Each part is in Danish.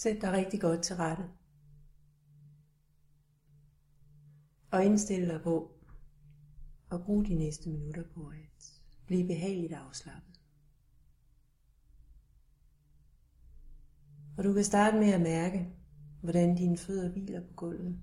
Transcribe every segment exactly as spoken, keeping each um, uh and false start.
Sæt dig rigtig godt til rette. Og indstil dig på at bruge de næste minutter på at blive behageligt afslappet. Og du kan starte med at mærke, hvordan dine fødder hviler på gulvet.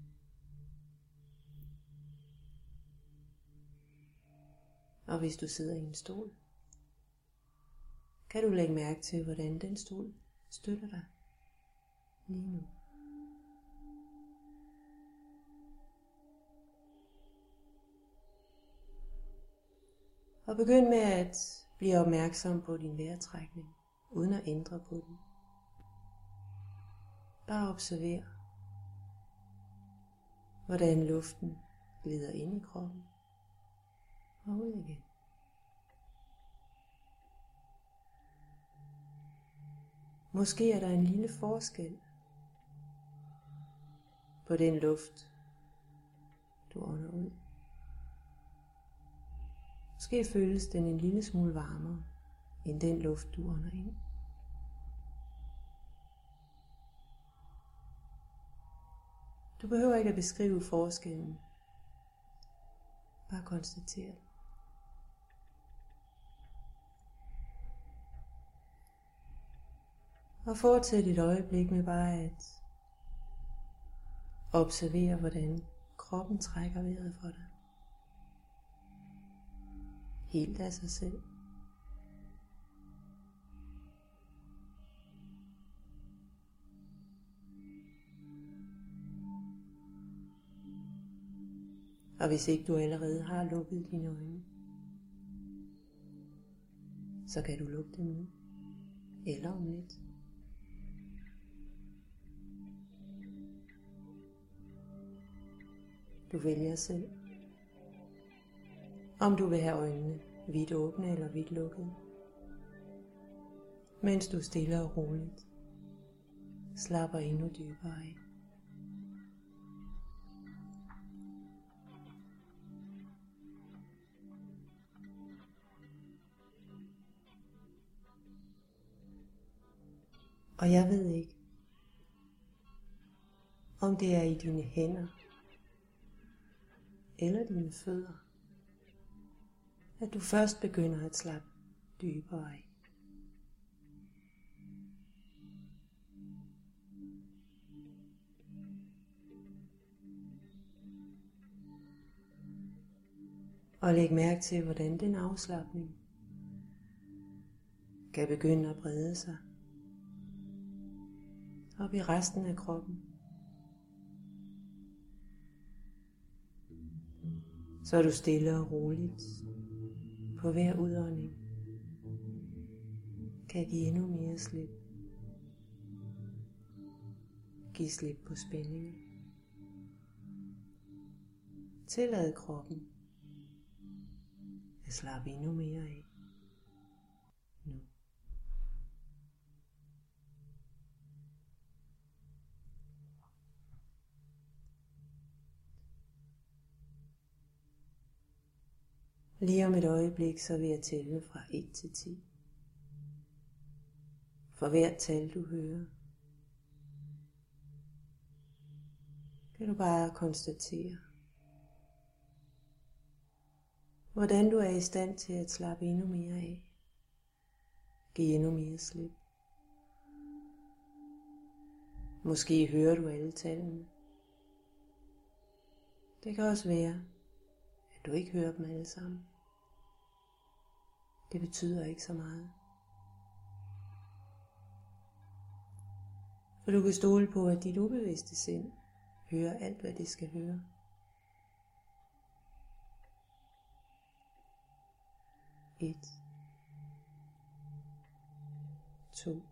Og hvis du sidder i en stol, kan du lægge mærke til, hvordan den stol støtter dig lige nu. Og begynd med at blive opmærksom på din vejrtrækning, uden at ændre på den. Bare observer, hvordan luften glider ind i kroppen og ud igen. Måske er der en lille forskel på den luft, du ånder ud. Måske føles den en lille smule varmere end den luft, du ånder ind. Du behøver ikke at beskrive forskellen. Bare konstater det. Og fortsæt et øjeblik med bare at observere, hvordan kroppen trækker vejret for dig. Helt af sig selv. Og hvis ikke du allerede har lukket dine øjne, så kan du lukke dem nu, eller om lidt. Du vælger selv, om du vil have øjnene vidt åbne eller vidt lukkede, mens du stille og roligt slapper endnu dybere af. Og jeg ved ikke, om det er i dine hænder eller dine fødder, at du først begynder at slappe dybere af. Og læg mærke til, hvordan den afslapning kan begynde at brede sig op i resten af kroppen. Så er du stille og roligt på hver udånding kan give endnu mere slip. Giv slip på spændingen. Tillad kroppen at slappe endnu mere af nu. Lige om et øjeblik, så vil jeg tælle fra et til ti. For hvert tal du hører, kan du bare konstatere, hvordan du er i stand til at slappe endnu mere af. Giv endnu mere slip. Måske hører du alle tallene. Det kan også være, at du ikke hører dem alle sammen. Det betyder ikke så meget. For du kan stole på, at dit ubevidste sind hører alt, hvad det skal høre. Et. To.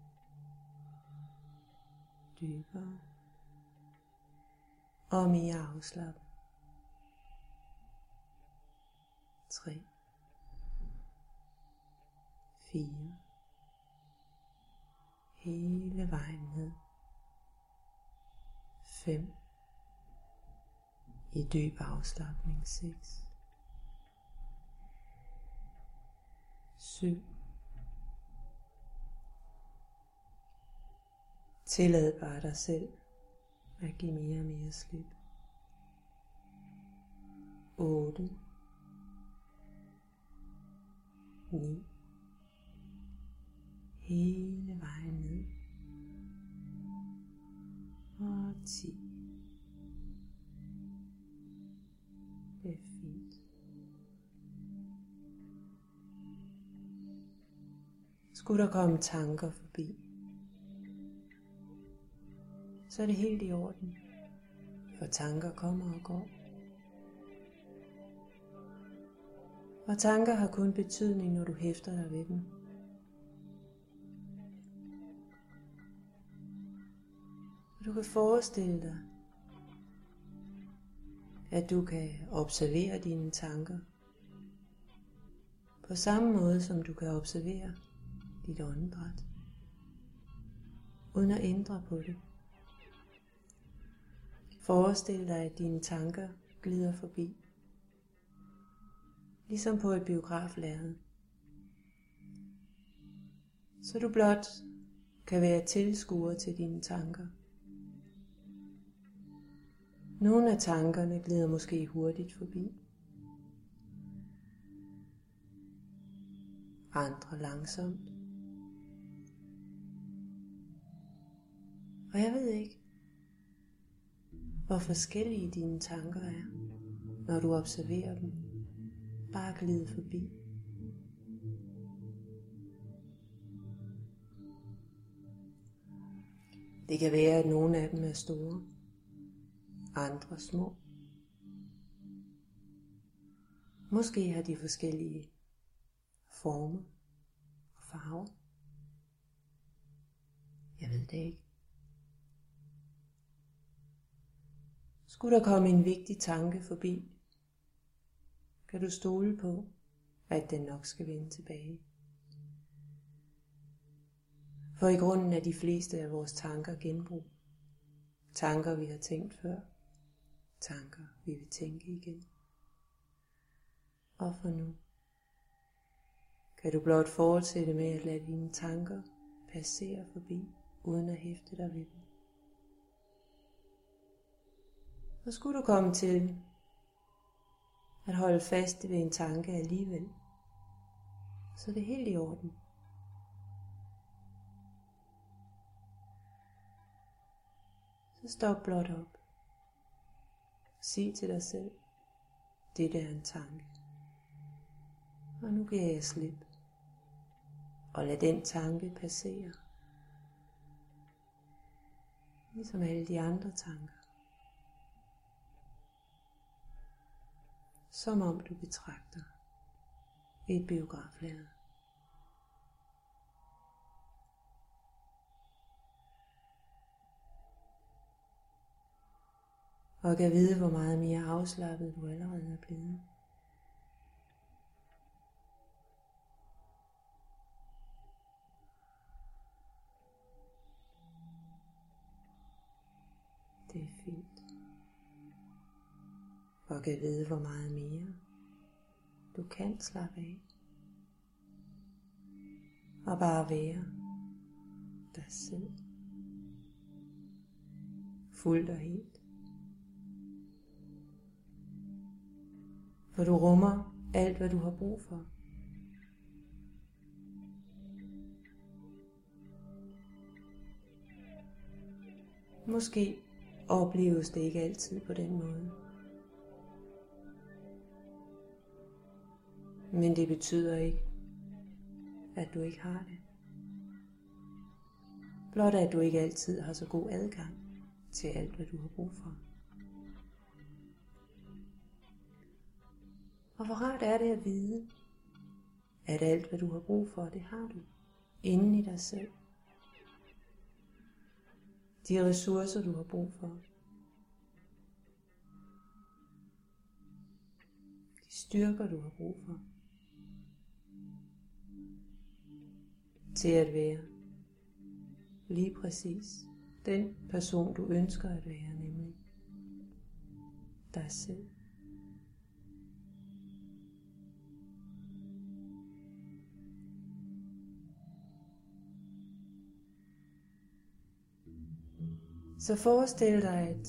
Dybere. Og mere afslappet. Tre. Fire. Hele vejen ned. Fem. I dyb afslapning. Seks. Syv. Tillad bare dig selv at give mere og mere slip. otte, ni, hele vejen ned, og ti. Det er fint. Skulle der komme tanker forbi, så er det helt i orden, for tanker kommer og går. Og tanker har kun betydning, når du hæfter dig ved dem. Og du kan forestille dig, at du kan observere dine tanker på samme måde, som du kan observere dit åndedræt, uden at ændre på det. Forestil dig, at dine tanker glider forbi, ligesom på et biograflærred, så du blot kan være tilskuer til dine tanker. Nogle af tankerne glider måske hurtigt forbi, andre langsomt. Og jeg ved ikke, hvor forskellige dine tanker er, når du observerer dem. Bare glide forbi. Det kan være, at nogle af dem er store, andre små. Måske har de forskellige former og farver. Jeg ved det ikke. Skulle der komme en vigtig tanke forbi, kan du stole på, at den nok skal vende tilbage. For i grunden er de fleste af vores tanker genbrug. Tanker, vi har tænkt før. Tanker, vi vil tænke igen. Og for nu kan du blot fortsætte med at lade dine tanker passere forbi, uden at hæfte dig ved dem. Og skulle du komme til at holde fast ved en tanke alligevel, så er det helt i orden. Så stop blot op. Sig til dig selv, det er en tanke. Og nu giver jeg slip. Og lad den tanke passere. Ligesom alle de andre tanker. Som om du betragter et biograflærred. Og kan vide, hvor meget mere afslappet du allerede er blevet. Det er fint. Og kan vide, hvor meget mere du kan slappe af. Og bare være dig selv. Fuldt og helt. For du rummer alt, hvad du har brug for. Måske opleves det ikke altid på den måde. Men det betyder ikke, at du ikke har det. Blot at du ikke altid har så god adgang til alt, hvad du har brug for. Og hvor rart er det at vide, at alt, hvad du har brug for, det har du inde i dig selv. De ressourcer, du har brug for. De styrker, du har brug for. Til at være lige præcis den person, du ønsker at være, nemlig dig selv. Så forestil dig, at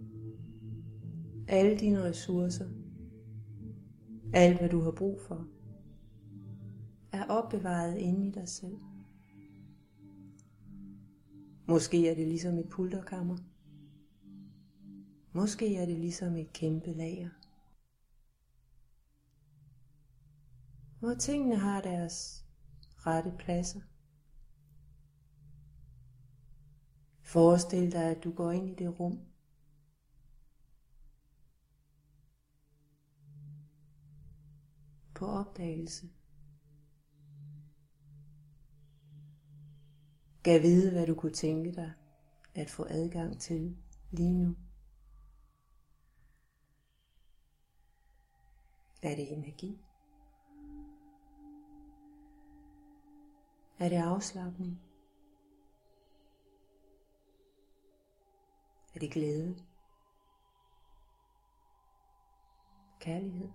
alle dine ressourcer, alt hvad du har brug for, er opbevaret inde i dig selv. Måske er det ligesom et pulterkammer. Måske er det ligesom et kæmpe lager, hvor tingene har deres rette pladser. Forestil dig, at du går ind i det rum, på opdagelse. Gav vide, hvad du kunne tænke dig at få adgang til lige nu. Er det energi? Er det afslapning? Er det glæde? Kærlighed?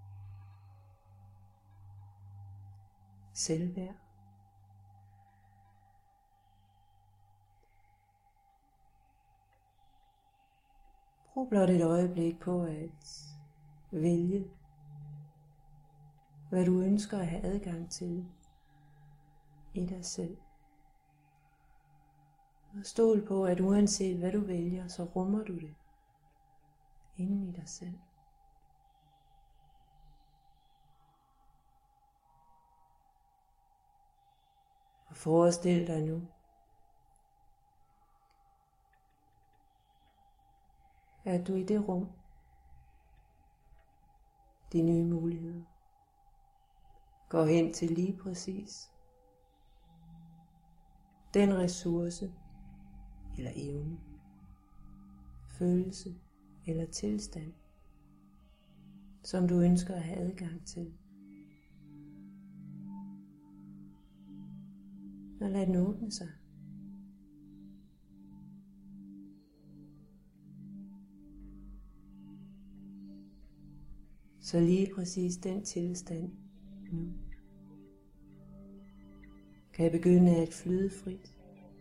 Selvværd? Brug blot et øjeblik på at vælge, hvad du ønsker at have adgang til i dig selv. Og stol på, at uanset hvad du vælger, så rummer du det inde i dig selv. Og forestil dig nu, at du i det rum, de nye muligheder, går hen til lige præcis den ressource eller evne, følelse eller tilstand, som du ønsker at have adgang til. Og lad den åbne sig. Så lige præcis den tilstand nu kan begynde at flyde frit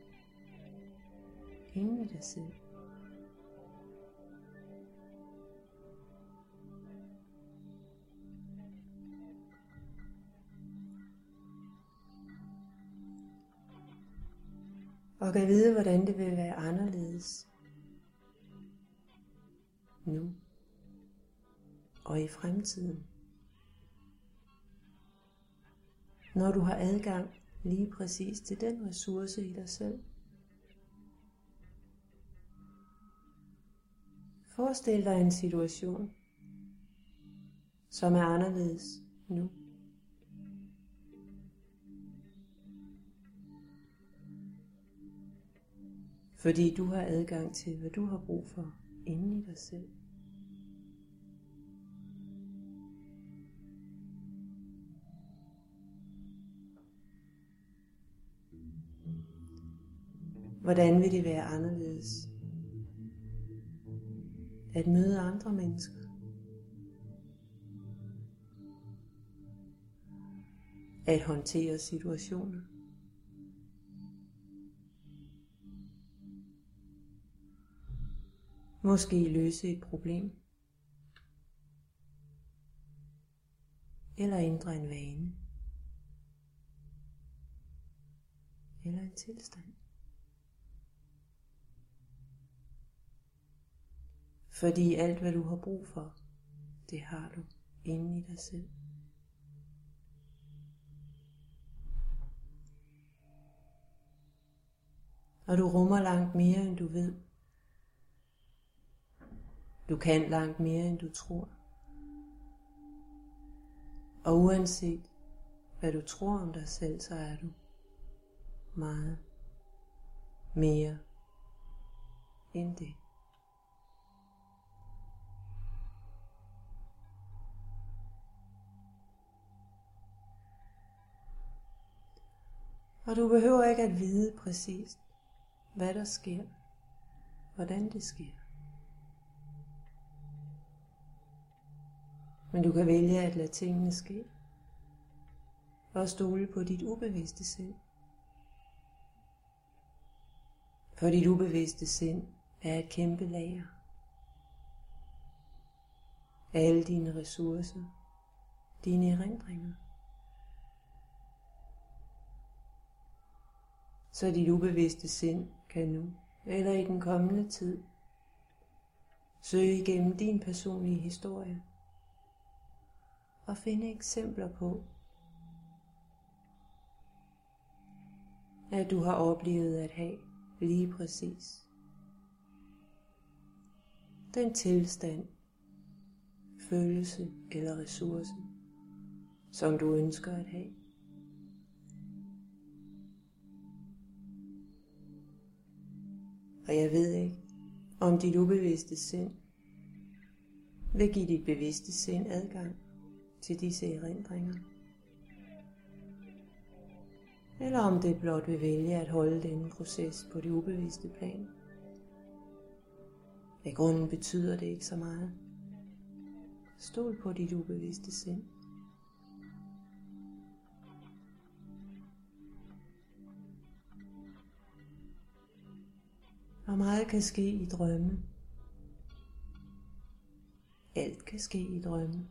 inde i dig selv. Og kan vide, hvordan det vil være anderledes nu og i fremtiden, når du har adgang lige præcis til den ressource i dig selv. Forestil dig en situation, som er anderledes nu. Fordi du har adgang til, hvad du har brug for inde i dig selv. Hvordan vil det være anderledes at møde andre mennesker? At håndtere situationer? Måske løse et problem? Eller ændre en vane? Eller en tilstand? Fordi alt hvad du har brug for, det har du inde i dig selv. Og du rummer langt mere end du ved. Du kan langt mere end du tror. Og uanset hvad du tror om dig selv, så er du meget mere end det. Og du behøver ikke at vide præcist, hvad der sker, hvordan det sker. Men du kan vælge at lade tingene ske, og stole på dit ubevidste selv. For dit ubevidste sind er et kæmpe lager. Alle dine ressourcer, dine erindringer. Så dit ubevidste sind kan nu, eller i den kommende tid, søge igennem din personlige historie og finde eksempler på, at du har oplevet at have lige præcis den tilstand, følelse eller ressource, som du ønsker at have. Og jeg ved ikke, om dit ubevidste sind vil give dit bevidste sind adgang til disse erindringer, eller om det blot vil vælge at holde denne proces på det ubevidste plan. I grunden betyder det ikke så meget. Stol på dit ubevidste sind. Og meget kan ske i drømme. Alt kan ske i drømme.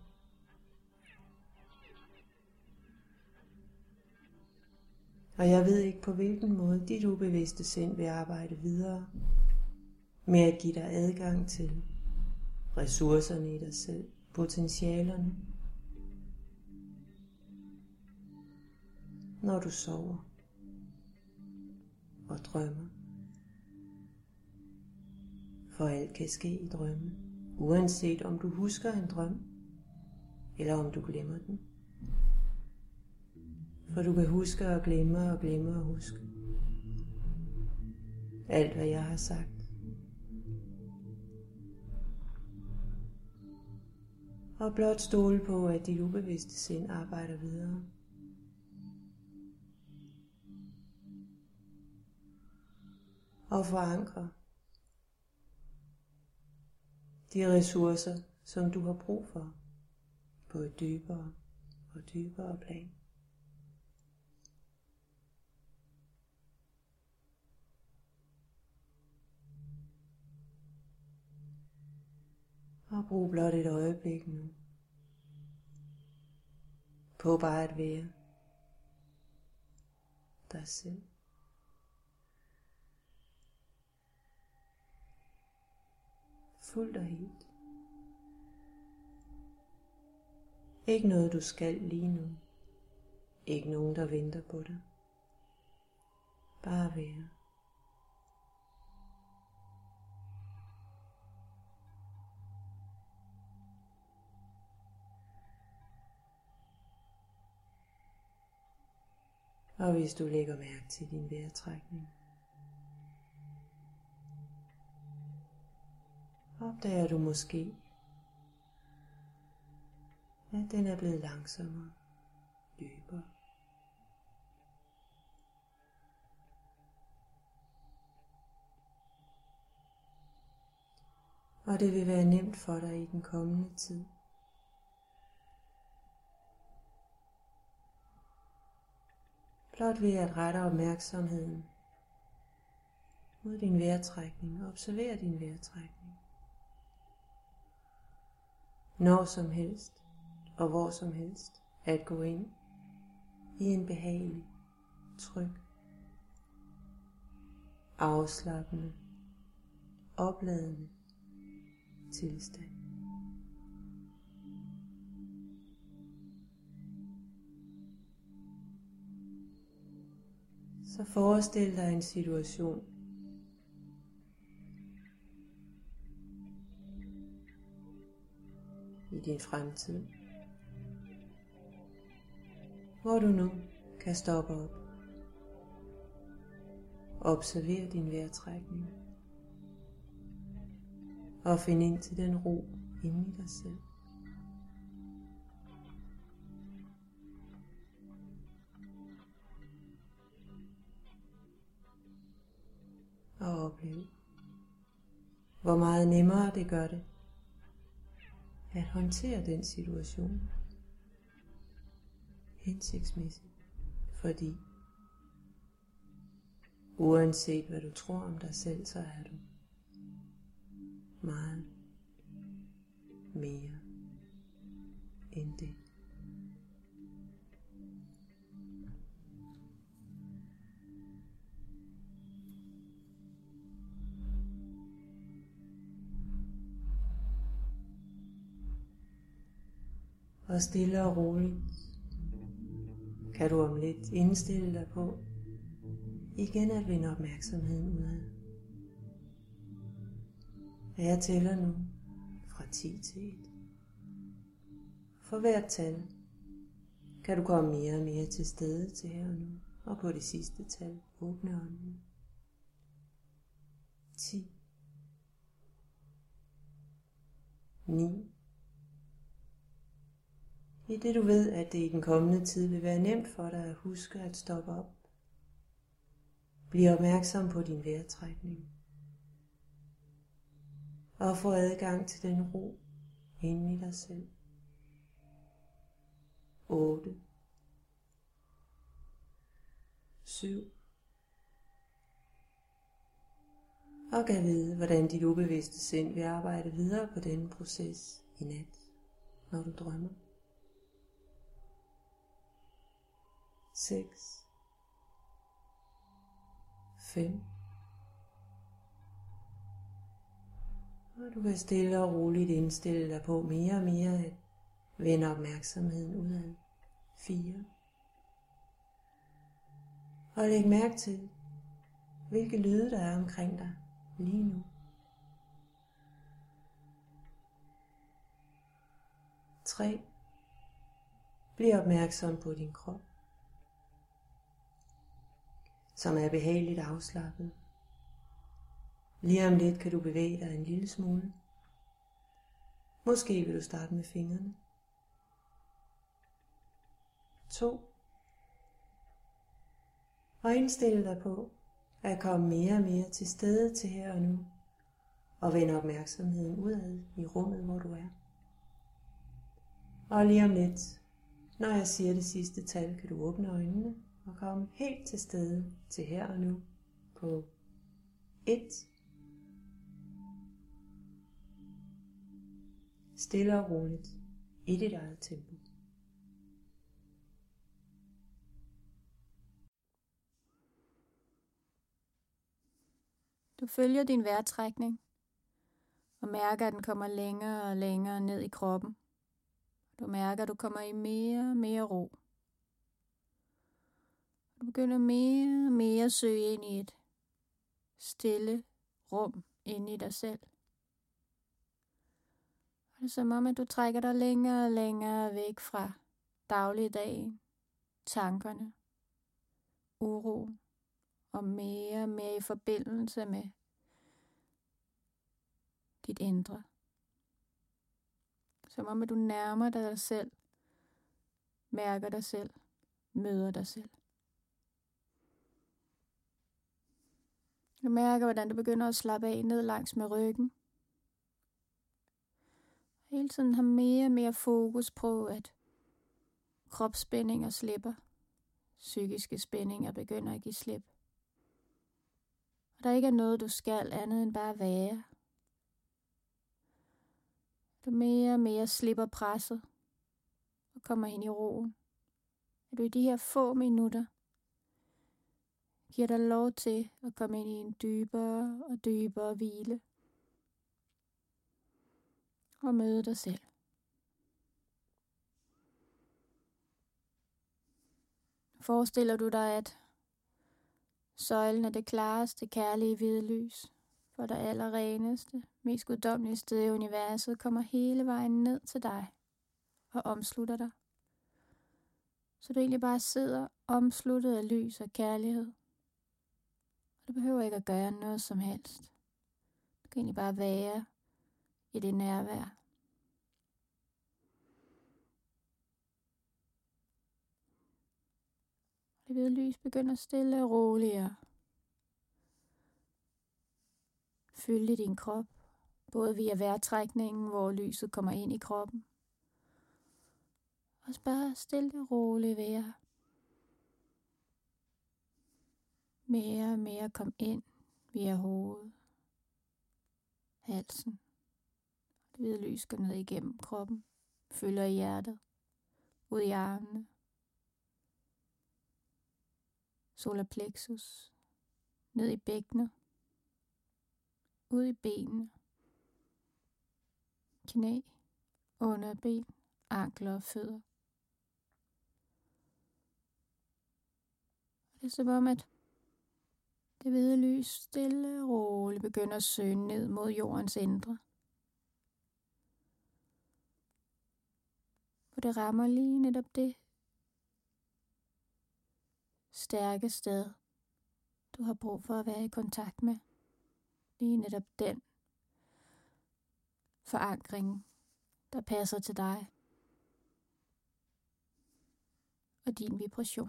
Og jeg ved ikke på hvilken måde dit ubevidste sind vil arbejde videre med at give dig adgang til ressourcerne i dig selv, potentialerne, når du sover og drømmer. For alt kan ske i drømme, uanset om du husker en drøm, eller om du glemmer den. For du kan huske og glemme og glemme og huske. Alt hvad jeg har sagt. Og blot stole på, at dit ubevidste sind arbejder videre. Og forankre de ressourcer, som du har brug for, på et dybere og dybere plan. Og brug blot et øjeblik nu på bare at være dig selv. Fuldt og helt. Ikke noget du skal lige nu. Ikke nogen der venter på dig. Bare være. Og hvis du lægger mærke til din vejrtrækning, opdager du måske, at den er blevet langsommere, dybere. Og det vil være nemt for dig i den kommende tid. Blot ved at rette opmærksomheden mod din vejrtrækning og observere din vejrtrækning. Når som helst og hvor som helst at gå ind i en behagelig, tryg, afslappende, opladende tilstand. Så forestil dig en situation, i din fremtid, hvor du nu kan stoppe op og observere din vejrtrækning og finde ind til den ro inde i dig selv. Og opleve, hvor meget nemmere det gør det at håndtere den situation hensigtsmæssigt, fordi Uanset hvad du tror om dig selv, så er du meget mere end det. Og stille og roligt kan du om lidt indstille dig på igen at vende opmærksomheden udad. Jeg tæller nu fra ti til et. For hvert tal kan du komme mere og mere til stede til her og nu, og på det sidste tal åbne øjnene. ti, ni. I det du ved, at det i den kommende tid vil være nemt for dig at huske at stoppe op. Bliv opmærksom på din vejrtrækning. Og få adgang til den ro inde i dig selv. otte. syv. Og kan vide, hvordan dit ubevidste sind vil arbejde videre på denne proces i nat, når du drømmer. seks. fem. Og du kan stille og roligt indstille dig på mere og mere at vende opmærksomheden udad. fire. Og læg mærke til, hvilke lyde der er omkring dig lige nu. tre. Bliv opmærksom på din krop, som er behageligt afslappet. Lige om lidt kan du bevæge dig en lille smule. Måske vil du starte med fingrene. to. Og indstille dig på at komme mere og mere til stede til her og nu, og vende opmærksomheden udad i rummet, hvor du er. Og lige om lidt, når jeg siger det sidste tal, kan du åbne øjnene og komme helt til stede til her og nu på et. Stille og roligt i dit eget tempo. Du følger din vejrtrækning og mærker, at den kommer længere og længere ned i kroppen. Du mærker, at du kommer i mere og mere ro. Du begynder mere og mere at søge ind i et stille rum inde i dig selv. Og det er som om, at du trækker dig længere og længere væk fra dagligdagen, tankerne, uroen, og mere og mere i forbindelse med dit indre. Som om, at du nærmer dig selv, mærker dig selv, møder dig selv. Du mærker, hvordan du begynder at slappe af ned langs med ryggen. Hele tiden har mere og mere fokus på, at kropsspændinger slipper. Psykiske spændinger begynder at give slip. Og der ikke er noget, du skal andet end bare være. Du mere og mere slipper presset og kommer ind i roen. At du i de her få minutter giver dig lov til at komme ind i en dybere og dybere hvile. Og møde dig selv. Forestiller du dig, at søjlen er det klareste, kærlige hvide lys, for det allerreneste, mest guddommelige sted i universet, kommer hele vejen ned til dig og omslutter dig. Så du egentlig bare sidder omsluttet af lys og kærlighed. Og du behøver ikke at gøre noget som helst. Du kan egentlig bare være i det nærvær. Det hvide lys begynder stille og roligt at fylde din krop, både via vejrtrækningen, hvor lyset kommer ind i kroppen, og bare stille og roligt være Mere og mere kom ind via hovedet, halsen. Det hvide lys går ned igennem kroppen, fylder i hjertet, ud i armene, solar plexus, ned i bækkenet, ud i benene, knæ, underben, ankler og fødder. Det er som om, at det hvide lys stille og roligt begynder at søge ned mod jordens indre. For det rammer lige netop det stærke sted, du har brug for at være i kontakt med. Lige netop den forankring, der passer til dig og din vibration.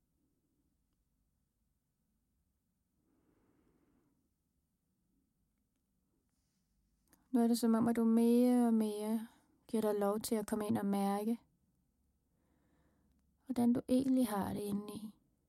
Nu er det som om, at du mere og mere giver dig lov til at komme ind og mærke, hvordan du egentlig har det indeni.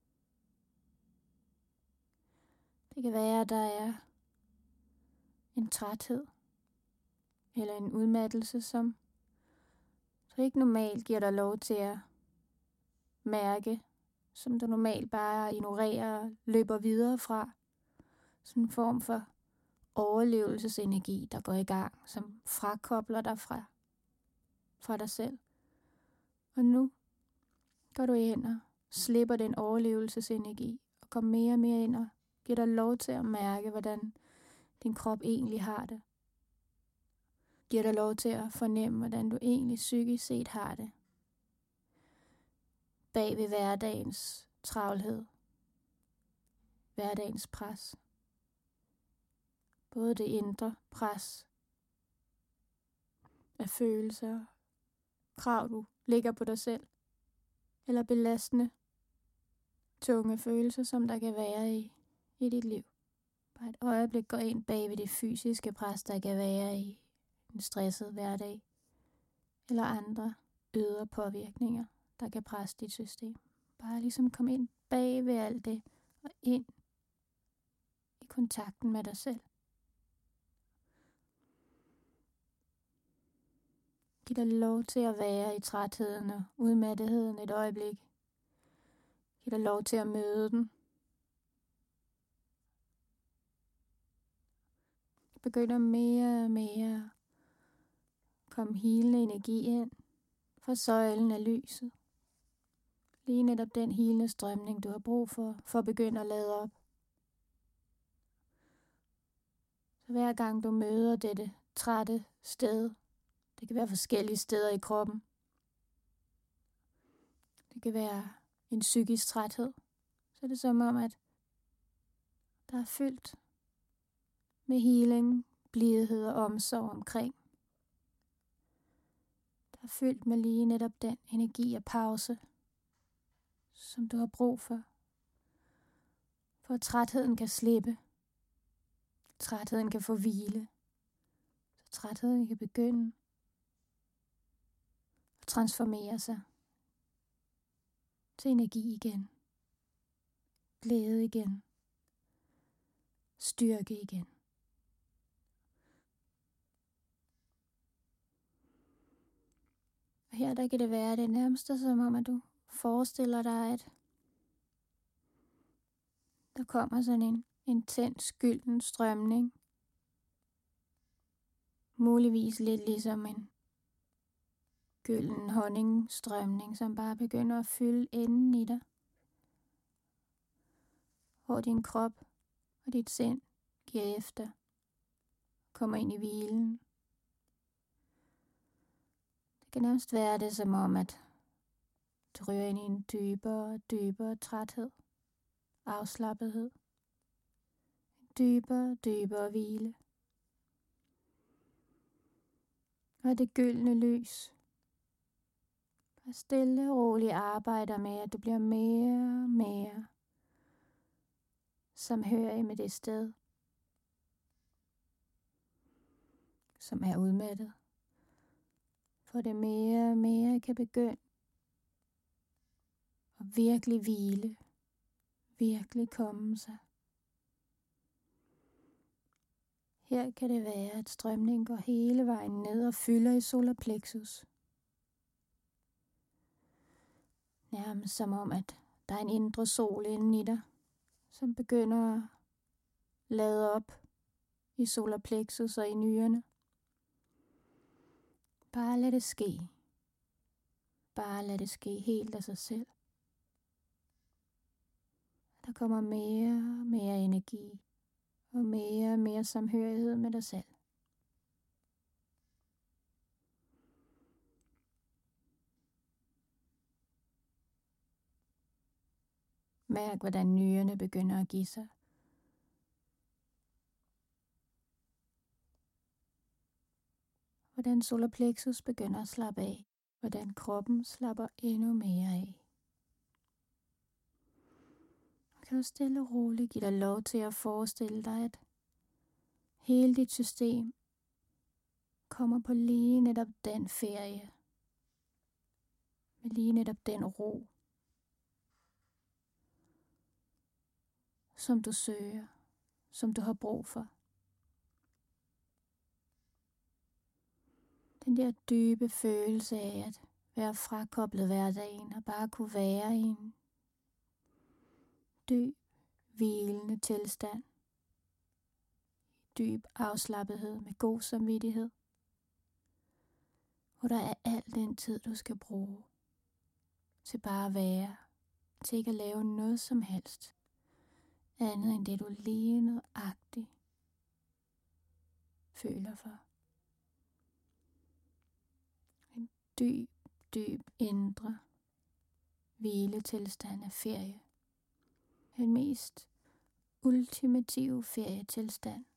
Det kan være, at der er en træthed eller en udmattelse, som du ikke normalt giver dig lov til at mærke, som du normalt bare ignorerer og løber videre fra. Sådan en form for overlevelsesenergi, der går i gang, som frakobler dig fra, fra dig selv. Og nu går du ind og slipper den overlevelsesenergi og kommer mere og mere ind og giver dig lov til at mærke, hvordan din krop egentlig har det. Giver dig lov til at fornemme, hvordan du egentlig psykisk set har det. Bag ved hverdagens travlhed. Hverdagens pres. Både det indre pres af følelser, krav du lægger på dig selv, eller belastende, tunge følelser, som der kan være i, i dit liv. Bare et øjeblik går ind bag ved det fysiske pres, der kan være i en stresset hverdag, eller andre ydre påvirkninger, der kan presse dit system. Bare ligesom kom ind bag ved alt det, og ind i kontakten med dig selv. Giv dig lov til at være i trætheden og udmattetheden et øjeblik. Giv dig lov til at møde den. Begynder mere og mere at komme helende energi ind fra søjlen af lyset. Lige netop den helende strømning, du har brug for, for at begynde at lade op. Så hver gang du møder dette trætte sted, det kan være forskellige steder i kroppen. Det kan være en psykisk træthed. Så er det som om, at der er fyldt med healing, blidhed og omsorg omkring. Der er fyldt med lige netop den energi og pause, som du har brug for. For at trætheden kan slippe. Trætheden kan få hvile. Så trætheden kan begynde at transformere sig til energi igen. Glæde igen. Styrke igen. Og her der kan det være det nærmeste som om, at du forestiller dig, at der kommer sådan en intens gylden strømning. Muligvis lidt ligesom en gylden honningstrømning, som bare begynder at fylde enden i dig. Hvor din krop og dit sind giver efter. Kommer ind i hvilen. Det kan nærmest være det som om, at du ryger ind i en dybere og dybere træthed. Afslappethed. Dybere, dybere hvile. Og det gyldne lys. Bare stille og roligt arbejder med, at du bliver mere og mere samhørig med det sted, som er udmattet. For det mere og mere kan begynde at virkelig hvile. Virkelig komme sig Her kan det være, at strømningen går hele vejen ned og fylder i solarplexus. Nærmest som om, at der er en indre sol inde i dig, som begynder at lade op i solarplexus og i nyrerne. Bare lad det ske. Bare lad det ske helt af sig selv. Der kommer mere og mere energi og mere og mere samhørighed med dig selv. Mærk, hvordan nyrerne begynder at give sig. Hvordan solarplexus begynder at slappe af. Hvordan kroppen slapper endnu mere af. Kan du stille og roligt give dig lov til at forestille dig, at hele dit system kommer på lige netop den ferie. Med lige netop den ro, som du søger, som du har brug for. Den der dybe følelse af at være frakoblet hverdagen og bare kunne være i en dyb, hvilende tilstand. Dyb afslappethed med god samvittighed. Hvor der er al den tid, du skal bruge til bare at være, til ikke at lave noget som helst, andet end det du lige nøjagtigt føler for. En dyb, dyb indre hviletilstand af ferie. Den mest ultimative ferietilstand.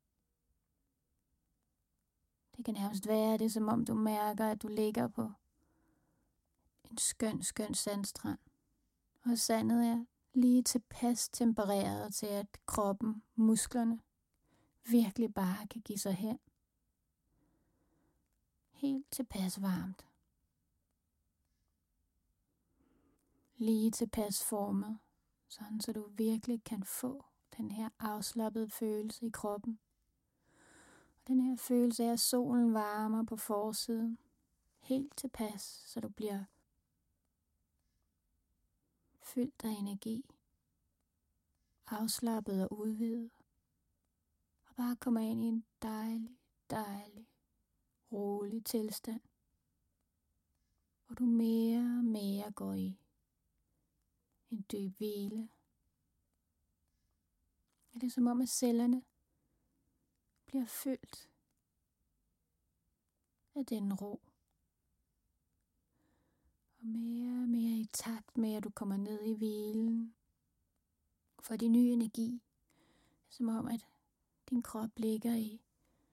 Det kan nærmest være, det er som om du mærker, at du ligger på en skøn, skøn sandstrand. Og sandet er lige tilpas tempereret til, at kroppen, musklerne, virkelig bare kan give sig hen. Helt tilpas varmt. Lige tilpas formet, sådan så du virkelig kan få den her afslappede følelse i kroppen. Og den her følelse af, at solen varmer på forsiden. Helt tilpas, så du bliver fyldt af energi. Afslappet og udvidet. Og bare kommer ind i en dejlig, dejlig, rolig tilstand. Hvor du mere og mere går i en dyb hvile. Det er som om, at cellerne bliver fyldt af den ro. Og mere og mere i takt med, at du kommer ned i hvilen. For din nye energi. Som om, at din krop ligger i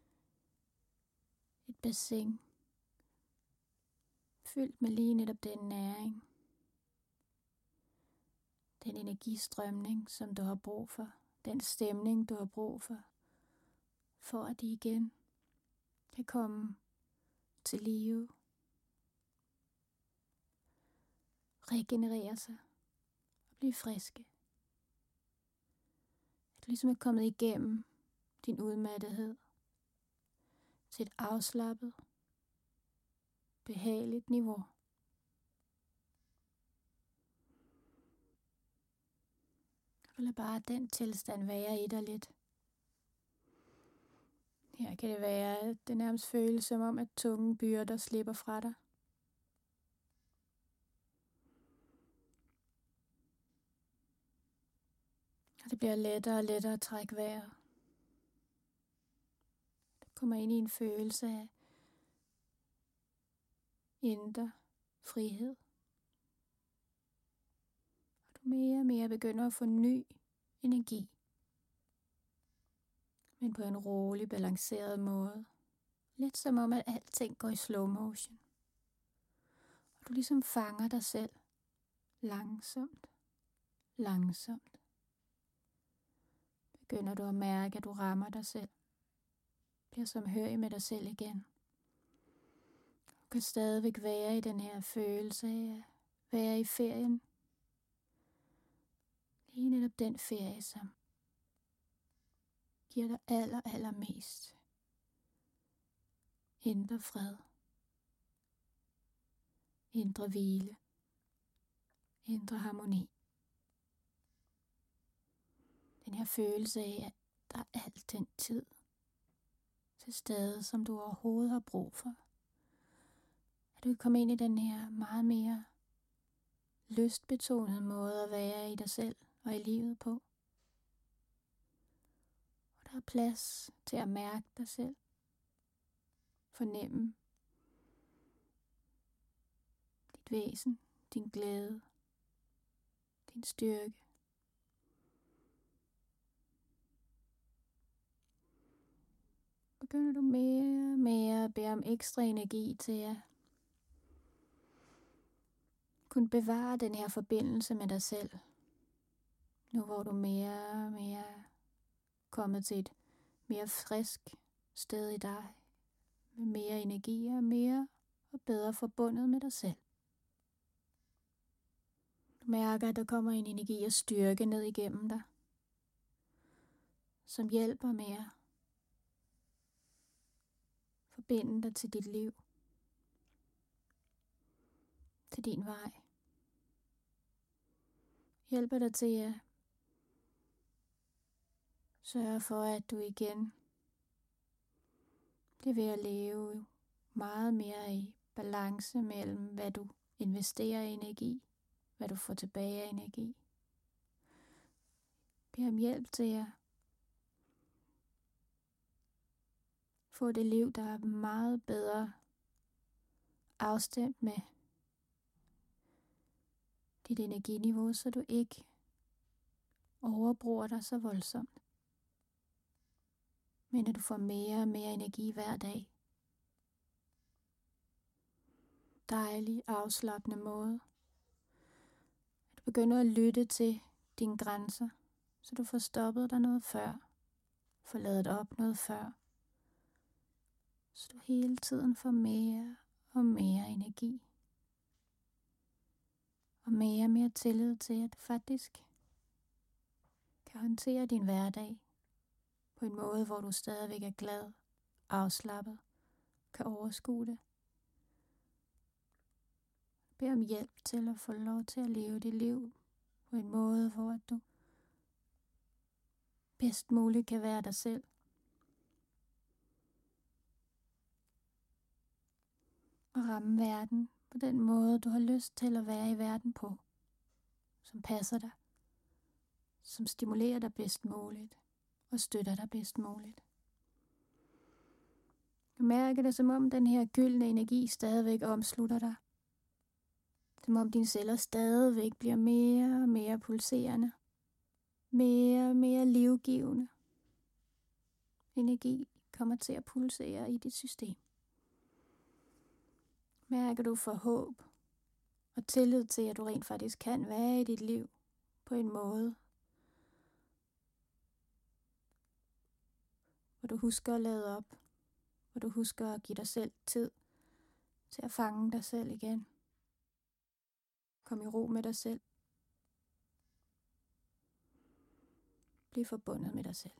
et bassin. Fyldt med lige netop den næring. Den energistrømning, som du har brug for. Den stemning, du har brug for. For at de igen kan komme til live. Regenerere sig. Og blive friske. At du ligesom er kommet igennem din udmattethed. Til et afslappet, behageligt niveau. Du lader bare den tilstand være i dig lidt. Her kan det være, at det nærmest føles som om, at tunge byrder slipper fra dig. Og det bliver lettere og lettere at trække vejret. Du kommer ind i en følelse af indre frihed. Og du mere og mere begynder at få ny energi. Men på en rolig, balanceret måde. Lidt som om, at alting går i slow motion. Og du ligesom fanger dig selv. Langsomt. Langsomt. Begynder du at mærke, at du rammer dig selv. Bliver samhørig med dig selv igen. Du kan stadigvæk være i den her følelse af at være i ferien. Lige netop den ferie, som giver dig aller, allermest. Indre fred. Indre hvile. Indre harmoni. Den her følelse af, at der er al den tid til stede, som du overhovedet har brug for. At du kan komme ind i den her meget mere lystbetonede måde at være i dig selv og i livet på. Og der er plads til at mærke dig selv. Fornemme dit væsen, din glæde, din styrke. Begynder du mere og mere at bede om ekstra energi til at kunne bevare den her forbindelse med dig selv. Nu hvor du mere og mere kommet til et mere frisk sted i dig, med mere energi og mere og bedre forbundet med dig selv. Du mærker, at der kommer en energi og styrke ned igennem dig, som hjælper med at forbinde dig til dit liv, til din vej. Hjælper dig til at sørge for, at du igen bliver ved at leve meget mere i balance mellem, hvad du investerer i energi, hvad du får tilbage af energi. Bed om hjælp til at få det liv, der er meget bedre afstemt med dit energiniveau, så du ikke overbruger dig så voldsomt. Men at du får mere og mere energi hver dag. Dejlig, afslappende måde. At du begynder at lytte til dine grænser, så du får stoppet dig noget før. Får ladet op noget før. Så du hele tiden får mere og mere energi. Og mere og mere tillid til, at du faktisk kan håndtere din hverdag på en måde, hvor du stadigvæk er glad, afslappet, kan overskue det. Bed om hjælp til at få lov til at leve dit liv på en måde, hvor du bedst muligt kan være dig selv. Og ramme verden på den måde, du har lyst til at være i verden på, som passer dig, som stimulerer dig bedst muligt og støtter dig bedst muligt. Du mærker det, som om den her gyldne energi stadigvæk omslutter dig. Som om dine celler stadigvæk bliver mere og mere pulserende, mere og mere livgivende. Energi kommer til at pulsere i dit system. Mærker du får håb og tillid til, at du rent faktisk kan være i dit liv på en måde, hvor du husker at lade op, hvor du husker at give dig selv tid til at fange dig selv igen. Kom i ro med dig selv. Bliv forbundet med dig selv.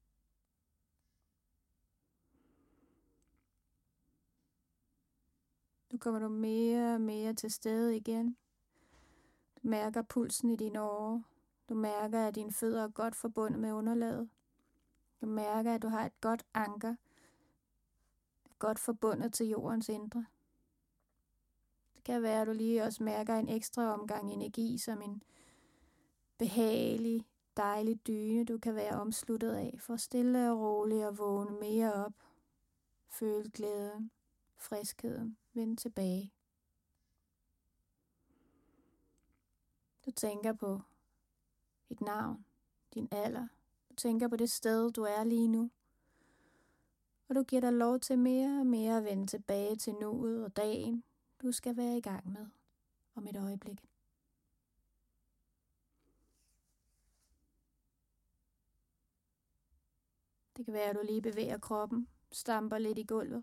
Nu kommer du mere og mere til stede igen. Du mærker pulsen i dine årer. Du mærker, at dine fødder er godt forbundet med underlaget. Du mærker, at du har et godt anker. Godt forbundet til jordens indre. Det kan være, at du lige også mærker en ekstra omgang energi, som en behagelig, dejlig dyne, du kan være omsluttet af, for stille og roligt at vågne mere op. Føle glæden, friskheden, vende tilbage. Du tænker på dit navn, din alder. Du tænker på det sted, du er lige nu. Og du giver dig lov til mere og mere at vende tilbage til nuet og dagen, du skal være i gang med om et øjeblik. Det kan være, at du lige bevæger kroppen, stamper lidt i gulvet.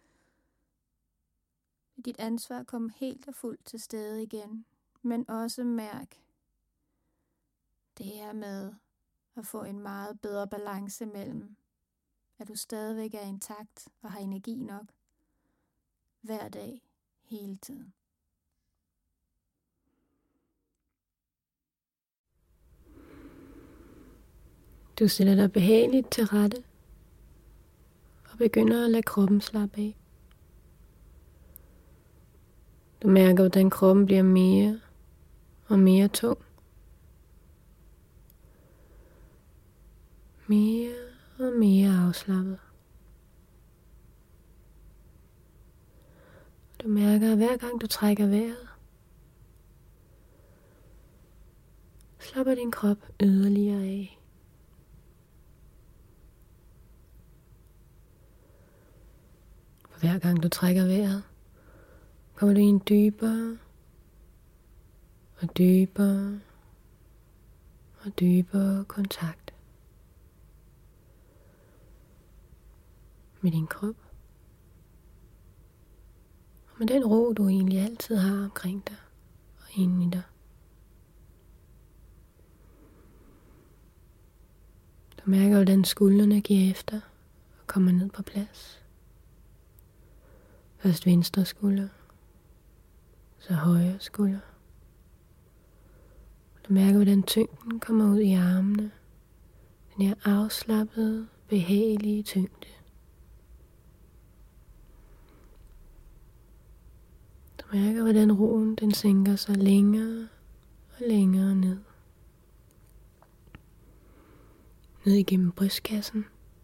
Dit ansvar kommer helt og fuldt til stede igen, men også mærk det her med at få en meget bedre balance mellem at du stadigvæk er intakt og har energi nok. Hver dag, hele tiden. Du sætter dig behageligt til rette og begynder at lade kroppen slappe af. Du mærker, hvordan kroppen bliver mere og mere tung. Mere og mere afslappet. Du mærker, at hver gang du trækker vejret, slapper din krop yderligere af. For hver gang du trækker vejret, kommer du i en dybere og dybere og dybere kontakt med din krop. Og med den ro, du egentlig altid har omkring dig og inde i dig. Du mærker, hvordan skuldrene giver efter og kommer ned på plads. Først venstre skulder, så højre skulder. Du mærker, hvordan tyngden kommer ud i armene. Den her afslappede, behagelige tyngde. Du mærker, hvordan roen den sænker sig længere og længere ned. Ned igennem brystkassen.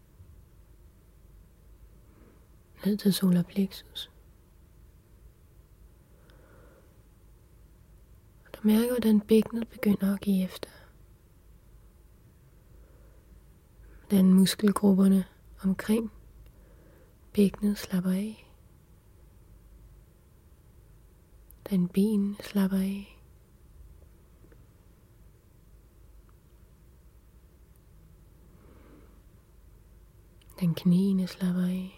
Ned til solar plexus. Og du mærker, hvordan bækkenet begynder at give efter. Hvordan muskelgrupperne omkring bækkenet slapper af. Den ben slapper af. Den knæene slapper af.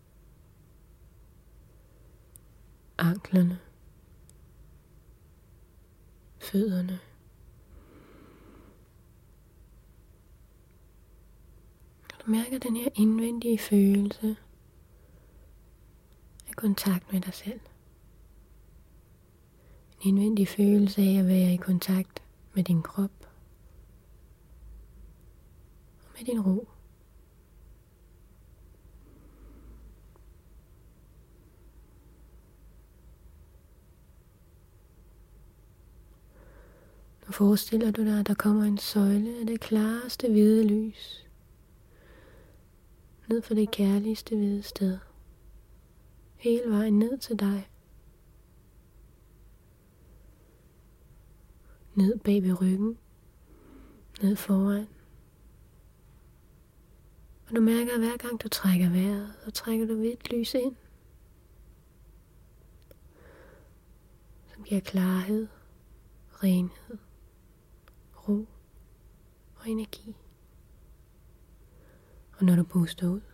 Anklerne. Fødderne. Du mærker den her indvendige følelse af kontakt med dig selv. En indvendig følelse af at være i kontakt med din krop og med din ro. Nu forestiller du dig, at der kommer en søjle af det klareste hvide lys ned fra det kærligste hvide sted, hele vejen ned til dig. Ned bag ved ryggen, ned foran. Og du mærker, at hver gang du trækker vejret, så trækker du hvidt lys ind, som giver klarhed, renhed, ro og energi. Og når du puster ud,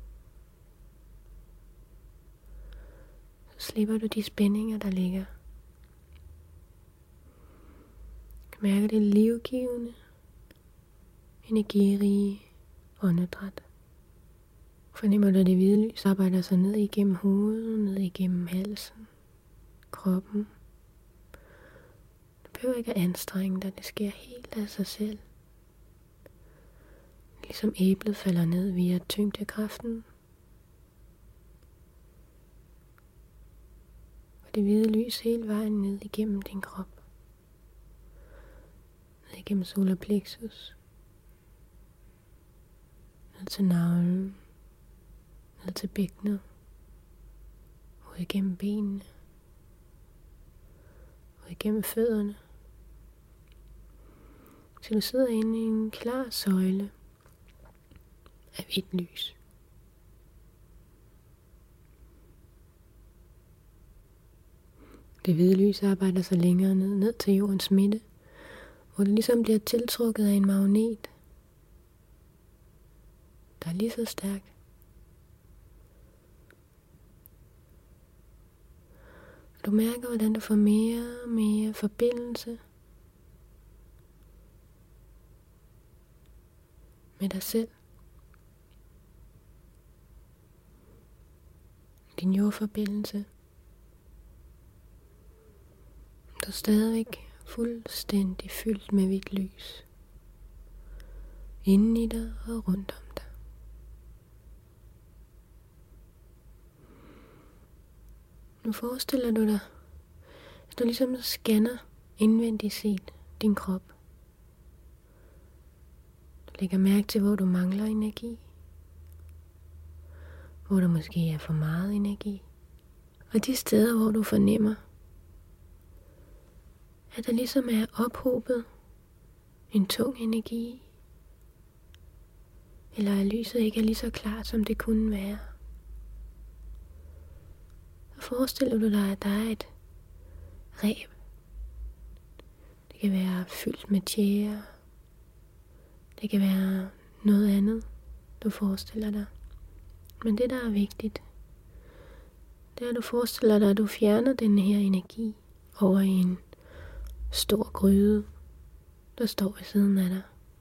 så slipper du de spændinger, der ligger. Du mærker det livgivende, energirige åndedræt. Fornemmer du, at det hvide lys arbejder sig ned igennem hovedet, ned igennem halsen, kroppen. Du behøver ikke at anstrenge dig, det sker helt af sig selv. Ligesom æblet falder ned via tyngdekraften. Og det hvide lys hele vejen ned igennem din krop. Ned igennem solar plexus. Ned til navlen. Ned til bækkenet. Ud igennem benene. Ud igennem fødderne. Til du sidder inde i en klar søjle af hvidt lys. Det hvide lys arbejder sig længere ned, ned til jordens midte, hvor det ligesom bliver tiltrukket af en magnet, der er lige så stærk. Du mærker, hvordan du får mere og mere forbindelse med dig selv. din jordforbindelse. Du er stadigvæk fuldstændig fyldt med hvidt lys. Inden i dig og rundt om dig. Nu forestiller du dig, at du ligesom scanner indvendigt set din krop. Du lægger mærke til, hvor du mangler energi. Hvor der måske er for meget energi. Og de steder, hvor du fornemmer, at der ligesom er ophobet en tung energi. Eller at lyset ikke er lige så klart, som det kunne være. Så forestiller du dig, at der er et reb. Det kan være fyldt med tjære. Det kan være noget andet, du forestiller dig. Men det, der er vigtigt, det er, at du forestiller dig, at du fjerner den her energi over i en stor gryde, der står ved siden af dig.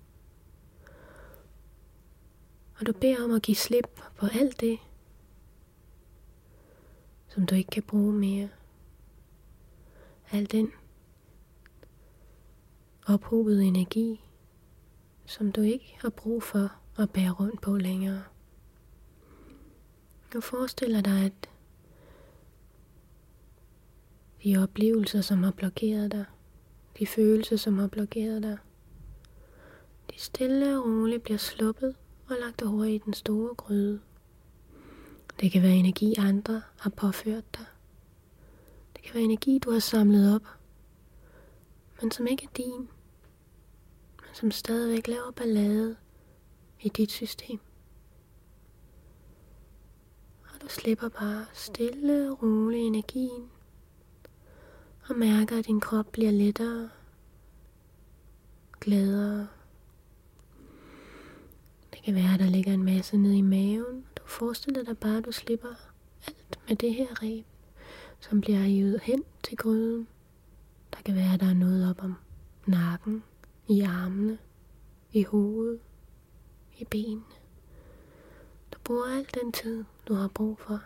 Og du beder om at give slip på alt det, som du ikke kan bruge mere. Al den ophobede energi, som du ikke har brug for at bære rundt på længere. Og forestiller dig, at de oplevelser, som har blokeret dig, de følelser, som har blokeret dig, de stille og roligt bliver sluppet og lagt over i den store gryde. Det kan være energi, andre har påført dig. Det kan være energi, du har samlet op, men som ikke er din, men som stadigvæk laver ballade i dit system. Og du slipper bare stille og roligt energien, og mærker, at din krop bliver lettere, gladere. Det kan være, at der ligger en masse nede i maven. Du forestiller dig bare, at du slipper alt med det her reb, som bliver hivet hen til gryden. Der kan være, at der er noget op om nakken, i armene, i hovedet, i benene. Du bruger al den tid, du har brug for.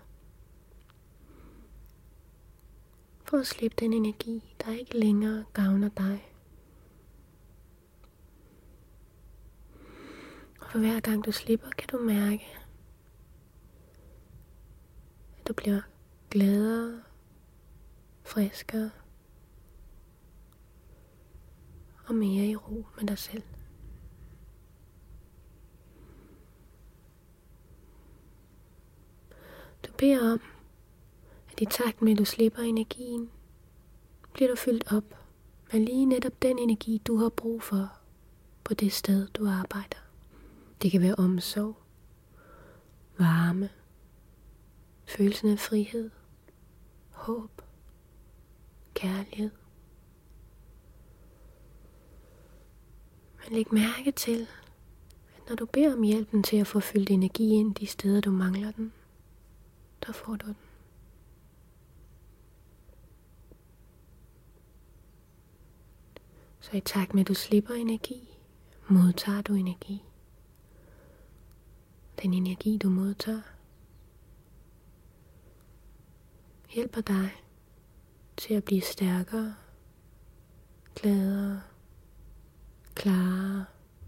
For at slippe den energi, der ikke længere gavner dig. Og for hver gang du slipper, kan du mærke, at du bliver gladere, friskere og mere i ro med dig selv. Du beder om, at i takt med at du slipper energien, bliver du fyldt op med lige netop den energi, du har brug for på det sted, du arbejder. Det kan være omsorg, varme, følelsen af frihed, håb, kærlighed. Men læg mærke til, at når du beder om hjælpen til at få fyldt energi ind de steder, du mangler den, der får du den. Så i takt med at du slipper energi, modtager du energi. Den energi du modtager hjælper dig til at blive stærkere, gladere, klarere.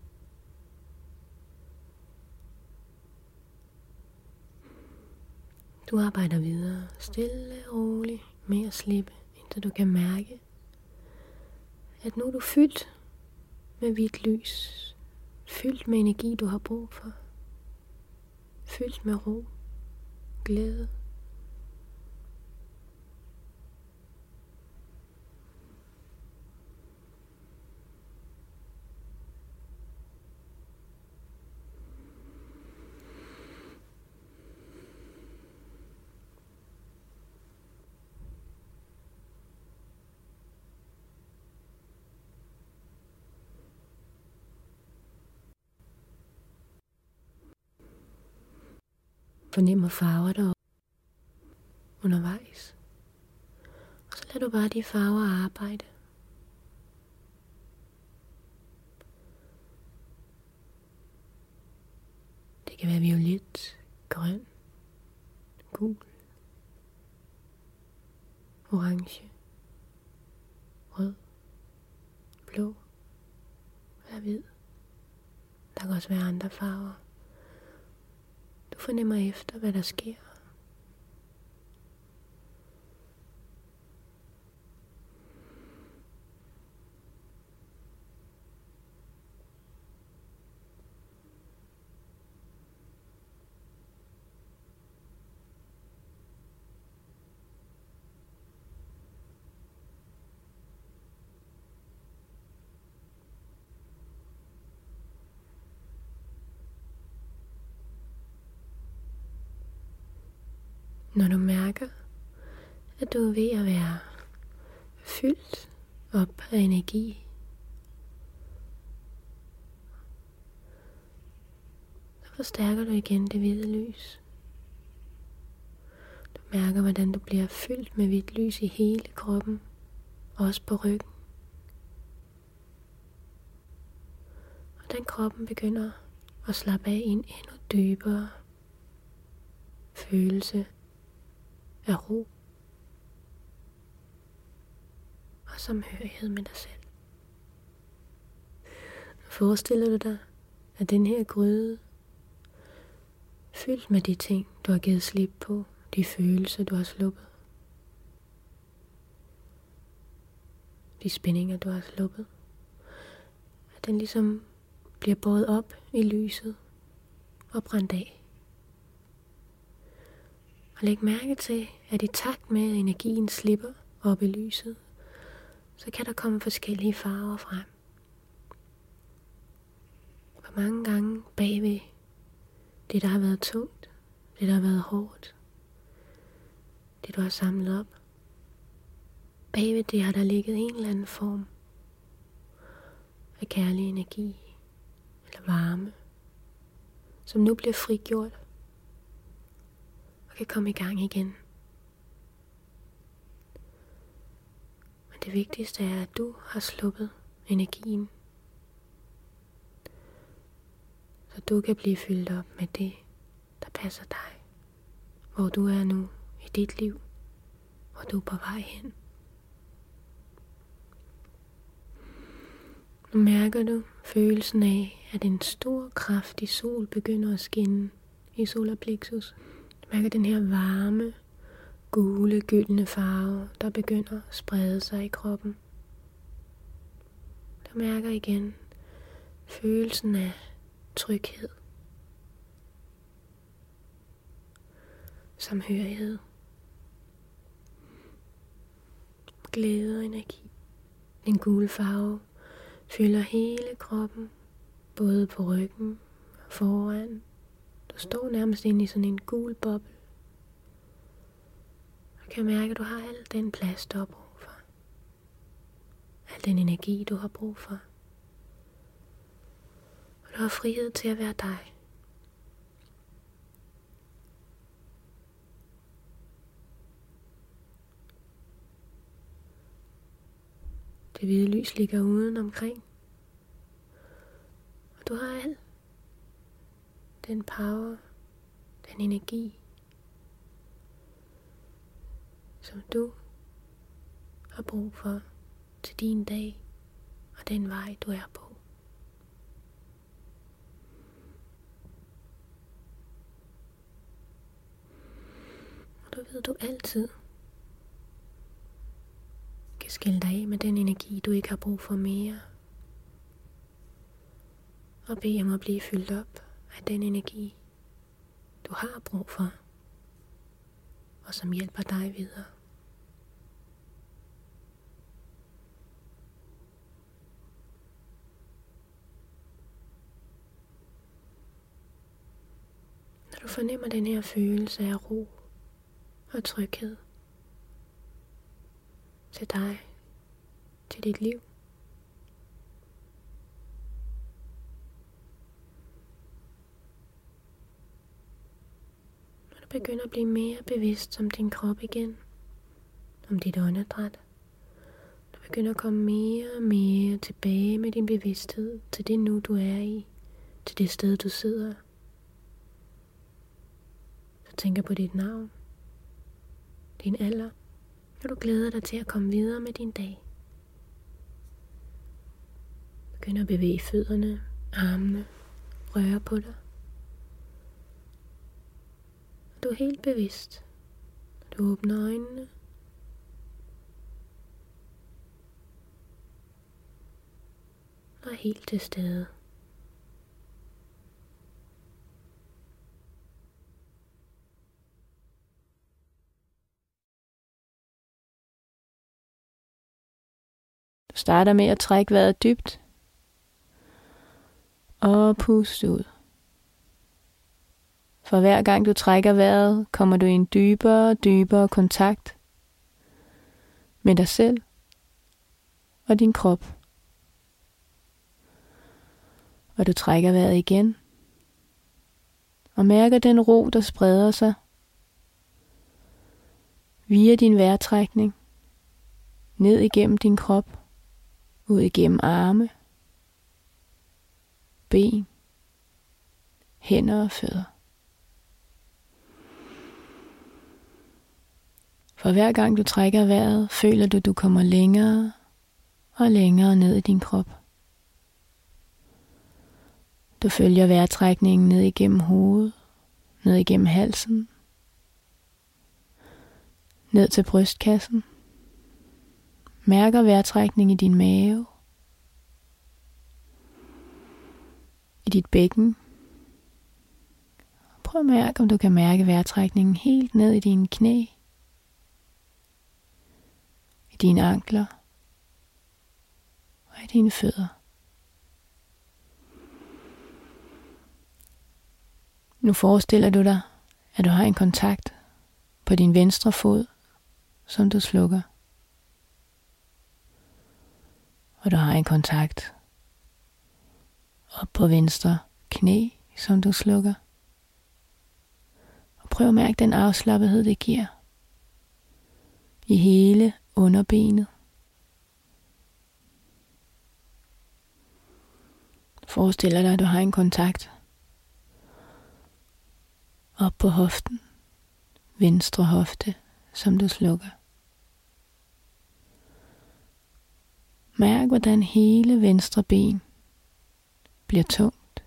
Du arbejder videre stille og roligt med at slippe, indtil du kan mærke, at nu er du fyldt med hvidt lys, fyldt med energi, du har brug for, fyldt med ro, glæde. Fornemmer farver der undervejs. Og så lader du bare de farver arbejde. Det kan være violet, grøn, gul, orange, rød, blå eller hvid. Der kan også være andre farver. Du fornemmer efter, hvad der sker. Når du mærker, at du er ved at være fyldt op af energi, så forstærker du igen det hvide lys. Du mærker, hvordan du bliver fyldt med hvidt lys i hele kroppen, også på ryggen. Og den kroppen begynder at slappe af i en endnu dybere følelse af ro og samhørighed med dig selv. Forestiller du dig, at den her gryde, fyldt med de ting, du har givet slip på, de følelser, du har sluppet, de spændinger, du har sluppet, at den ligesom bliver båret op i lyset og brændt af. Og læg mærke til, at i takt med, at energien slipper op i lyset, så kan der komme forskellige farver frem. Hvor mange gange bagved det, der har været tungt, det, der har været hårdt, det, du har samlet op, bagved det har der ligget en eller anden form af kærlig energi eller varme, som nu bliver frigjort og kan komme i gang igen. Men det vigtigste er, at du har sluppet energien, så du kan blive fyldt op med det, der passer dig, hvor du er nu i dit liv, hvor du er på vej hen. Nu mærker du følelsen af, at en stor, kraftig sol begynder at skinne i solar plexus. Du mærker den her varme, gule, gyldne farve, der begynder at sprede sig i kroppen. Du mærker igen følelsen af tryghed, samhørighed, glæde og energi. Den gule farve fylder hele kroppen, både på ryggen og foran. Du står nærmest inde i sådan en gul boble. Du kan mærke, at du har al den plads, du har brug for. Al den energi, du har brug for. Og du har frihed til at være dig. Det hvide lys ligger uden omkring. Og du har al den power, den energi, som du har brug for til din dag og den vej, du er på. Og du ved, du altid kan skille dig af med den energi, du ikke har brug for mere, og bede om at blive fyldt op af den energi, du har brug for, og som hjælper dig videre. Når du fornemmer den her følelse af ro og tryghed til dig, til dit liv, når du begynder at blive mere bevidst om din krop igen, om dit åndedræt, du begynder at komme mere og mere tilbage med din bevidsthed til det nu, du er i, til det sted, du sidder. Du tænker på dit navn, din alder, Og du glæder dig til at komme videre med din dag. Begynd at bevæge fødderne, armene, røre på dig. Du er helt bevidst. Du åbner øjnene. Og er helt til stede. Du starter med at trække vejret dybt. Og puste ud. For hver gang du trækker vejret, kommer du i en dybere og dybere kontakt med dig selv og din krop. Og du trækker vejret igen og mærker den ro, der spreder sig via din vejrtrækning ned igennem din krop, ud igennem arme, ben, hænder og fødder. For hver gang du trækker vejret, føler du, du kommer længere og længere ned i din krop. Du følger vejrtrækningen ned igennem hovedet, ned igennem halsen, ned til brystkassen. Mærker vejrtrækning i din mave, i dit bækken. Prøv at mærke, om du kan mærke vejrtrækningen helt ned i dine knæ, i dine ankler og i dine fødder. Nu forestiller du dig, at du har en kontakt på din venstre fod, som du slukker. Og du har en kontakt op på venstre knæ, som du slukker. Og prøv at mærke den afslappethed, det giver i hele underbenet. Forestil dig, at du har en kontakt op på hoften, venstre hofte, som du slukker. Mærk, hvordan hele venstre ben bliver tungt.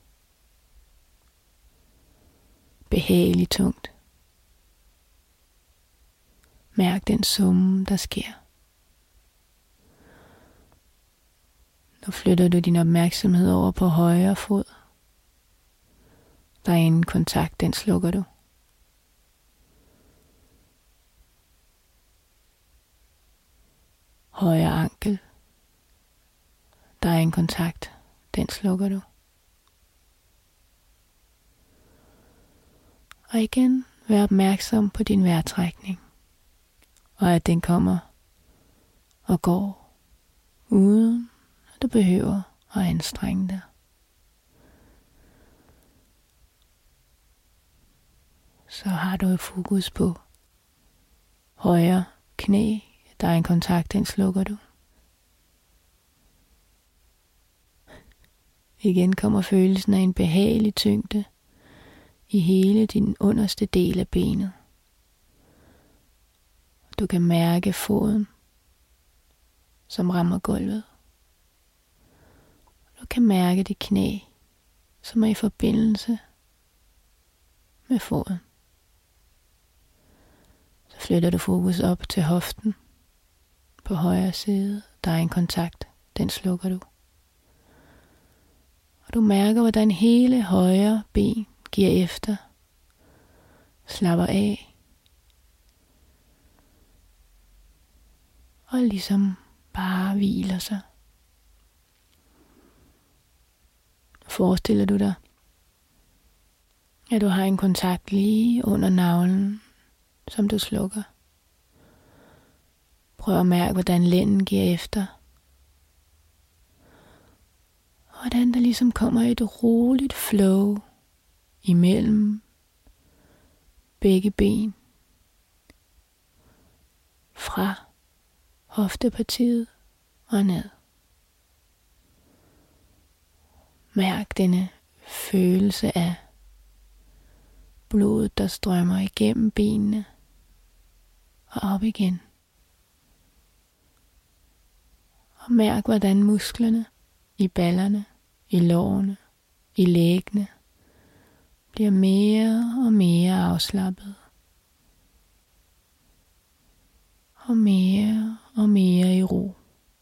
Behageligt tungt. Mærk den summen, der sker. Nu flytter du din opmærksomhed over på højre fod. Der er en kontakt, den slukker du. Højre ankel. Der er en kontakt, den slukker du. Og igen, vær opmærksom på din vejrtrækning, og at den kommer og går, uden at du behøver at anstrenge dig. Så har du et fokus på højre knæ, der er en kontakt, den slukker du. Igen kommer følelsen af en behagelig tyngde i hele din underste del af benet. Du kan mærke foden, som rammer gulvet. Du kan mærke dit knæ, som er i forbindelse med foden. Så flytter du fokus op til hoften på højre side. Der er en kontakt, den slukker du. Og du mærker, hvordan hele højre ben giver efter, slapper af, og ligesom bare hviler sig. Forestiller du dig, at du har en kontakt lige under navlen, som du slukker. Prøv at mærke, hvordan lænden giver efter. Og hvordan der ligesom kommer et roligt flow imellem begge ben. Fra hoftepartiet og ned. Mærk denne følelse af blodet, der strømmer igennem benene og op igen. Og mærk, hvordan musklerne i ballerne, i lårene, i læggene bliver mere og mere afslappet. Og mere og mere i ro.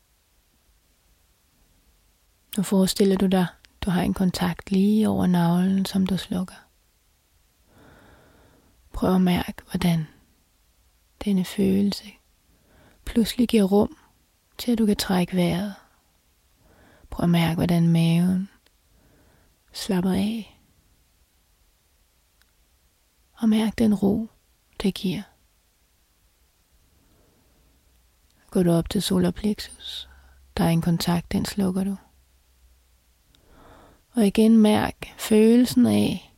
Nu forestiller du dig, du har en kontakt lige over navlen, som du slukker. Prøv at mærke, hvordan denne følelse pludselig giver rum til, at du kan trække vejret. Prøv at mærke, hvordan maven slapper af. Og mærk den ro, det giver. Går du op til solar plexus, der er en kontakt, den slukker du. Og igen mærk følelsen af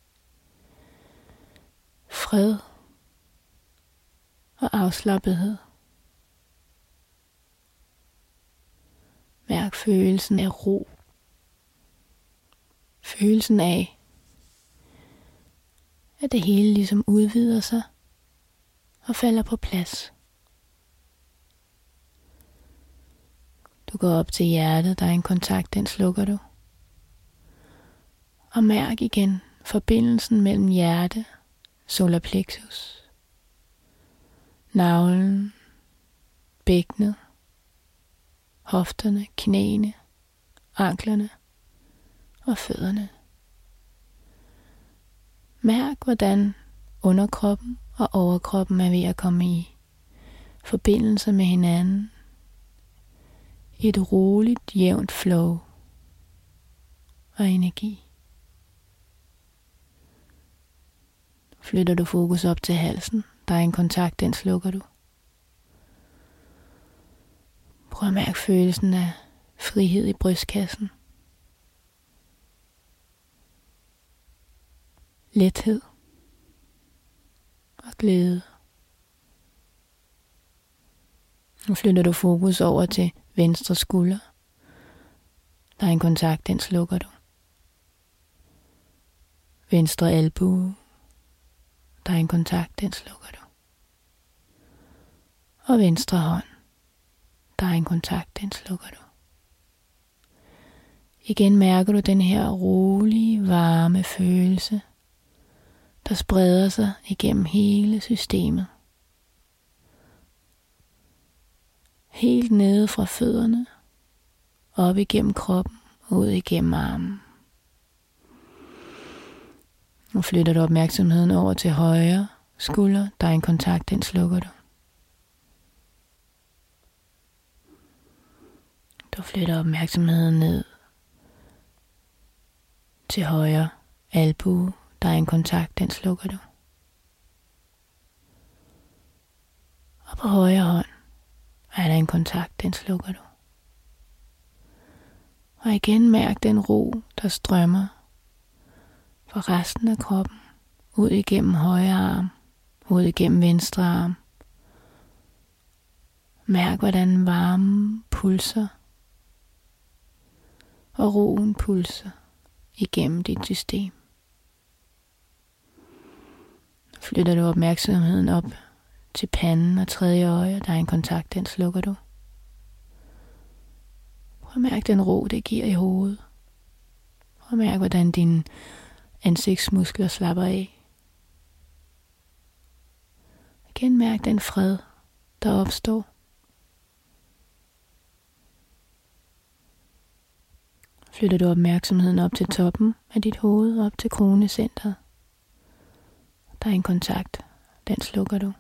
fred og afslappethed. Mærk følelsen af ro. Følelsen af, at det hele ligesom udvider sig og falder på plads. Du går op til hjertet, der er en kontakt, den slukker du. Og mærk igen forbindelsen mellem hjerte, solar plexus, navlen, bækkenet, hofterne, knæene, anklerne og fødderne. Mærk, hvordan underkroppen og overkroppen er ved at komme i forbindelse med hinanden. Et roligt, jævnt flow og energi. Flytter du fokus op til halsen, der er en kontakt, den slukker du. Prøv at mærke følelsen af frihed i brystkassen. Lethed og glæde. Nu flytter du fokus over til venstre skulder. Der er en kontakt, den slukker du. Venstre albue. Der er en kontakt, den slukker du. Og venstre hånd. Der er en kontakt, den slukker du. Igen mærker du den her rolige, varme følelse, der spreder sig igennem hele systemet. Helt nede fra fødderne, op igennem kroppen, ud igennem armen. Nu flytter du opmærksomheden over til højre skulder, der er en kontakt, den slukker du. Du flytter opmærksomheden ned til højre albue, der er en kontakt, den slukker du. Og på højre hånd er der en kontakt, den slukker du. Og igen mærk den ro, der strømmer fra resten af kroppen, ud igennem højre arm, ud igennem venstre arm. Mærk, hvordan varmen pulser, og roen pulser igennem dit system. Flytter du opmærksomheden op til panden og tredje øje, der er en kontakt, den slukker du. Prøv at mærke den ro, det giver i hovedet. Prøv at mærke, hvordan dine ansigtsmuskler slapper af. Igen mærk den fred, der opstår. Flytter du opmærksomheden op til toppen af dit hoved, op til kronecentret. Der er en kontakt, den slukker du.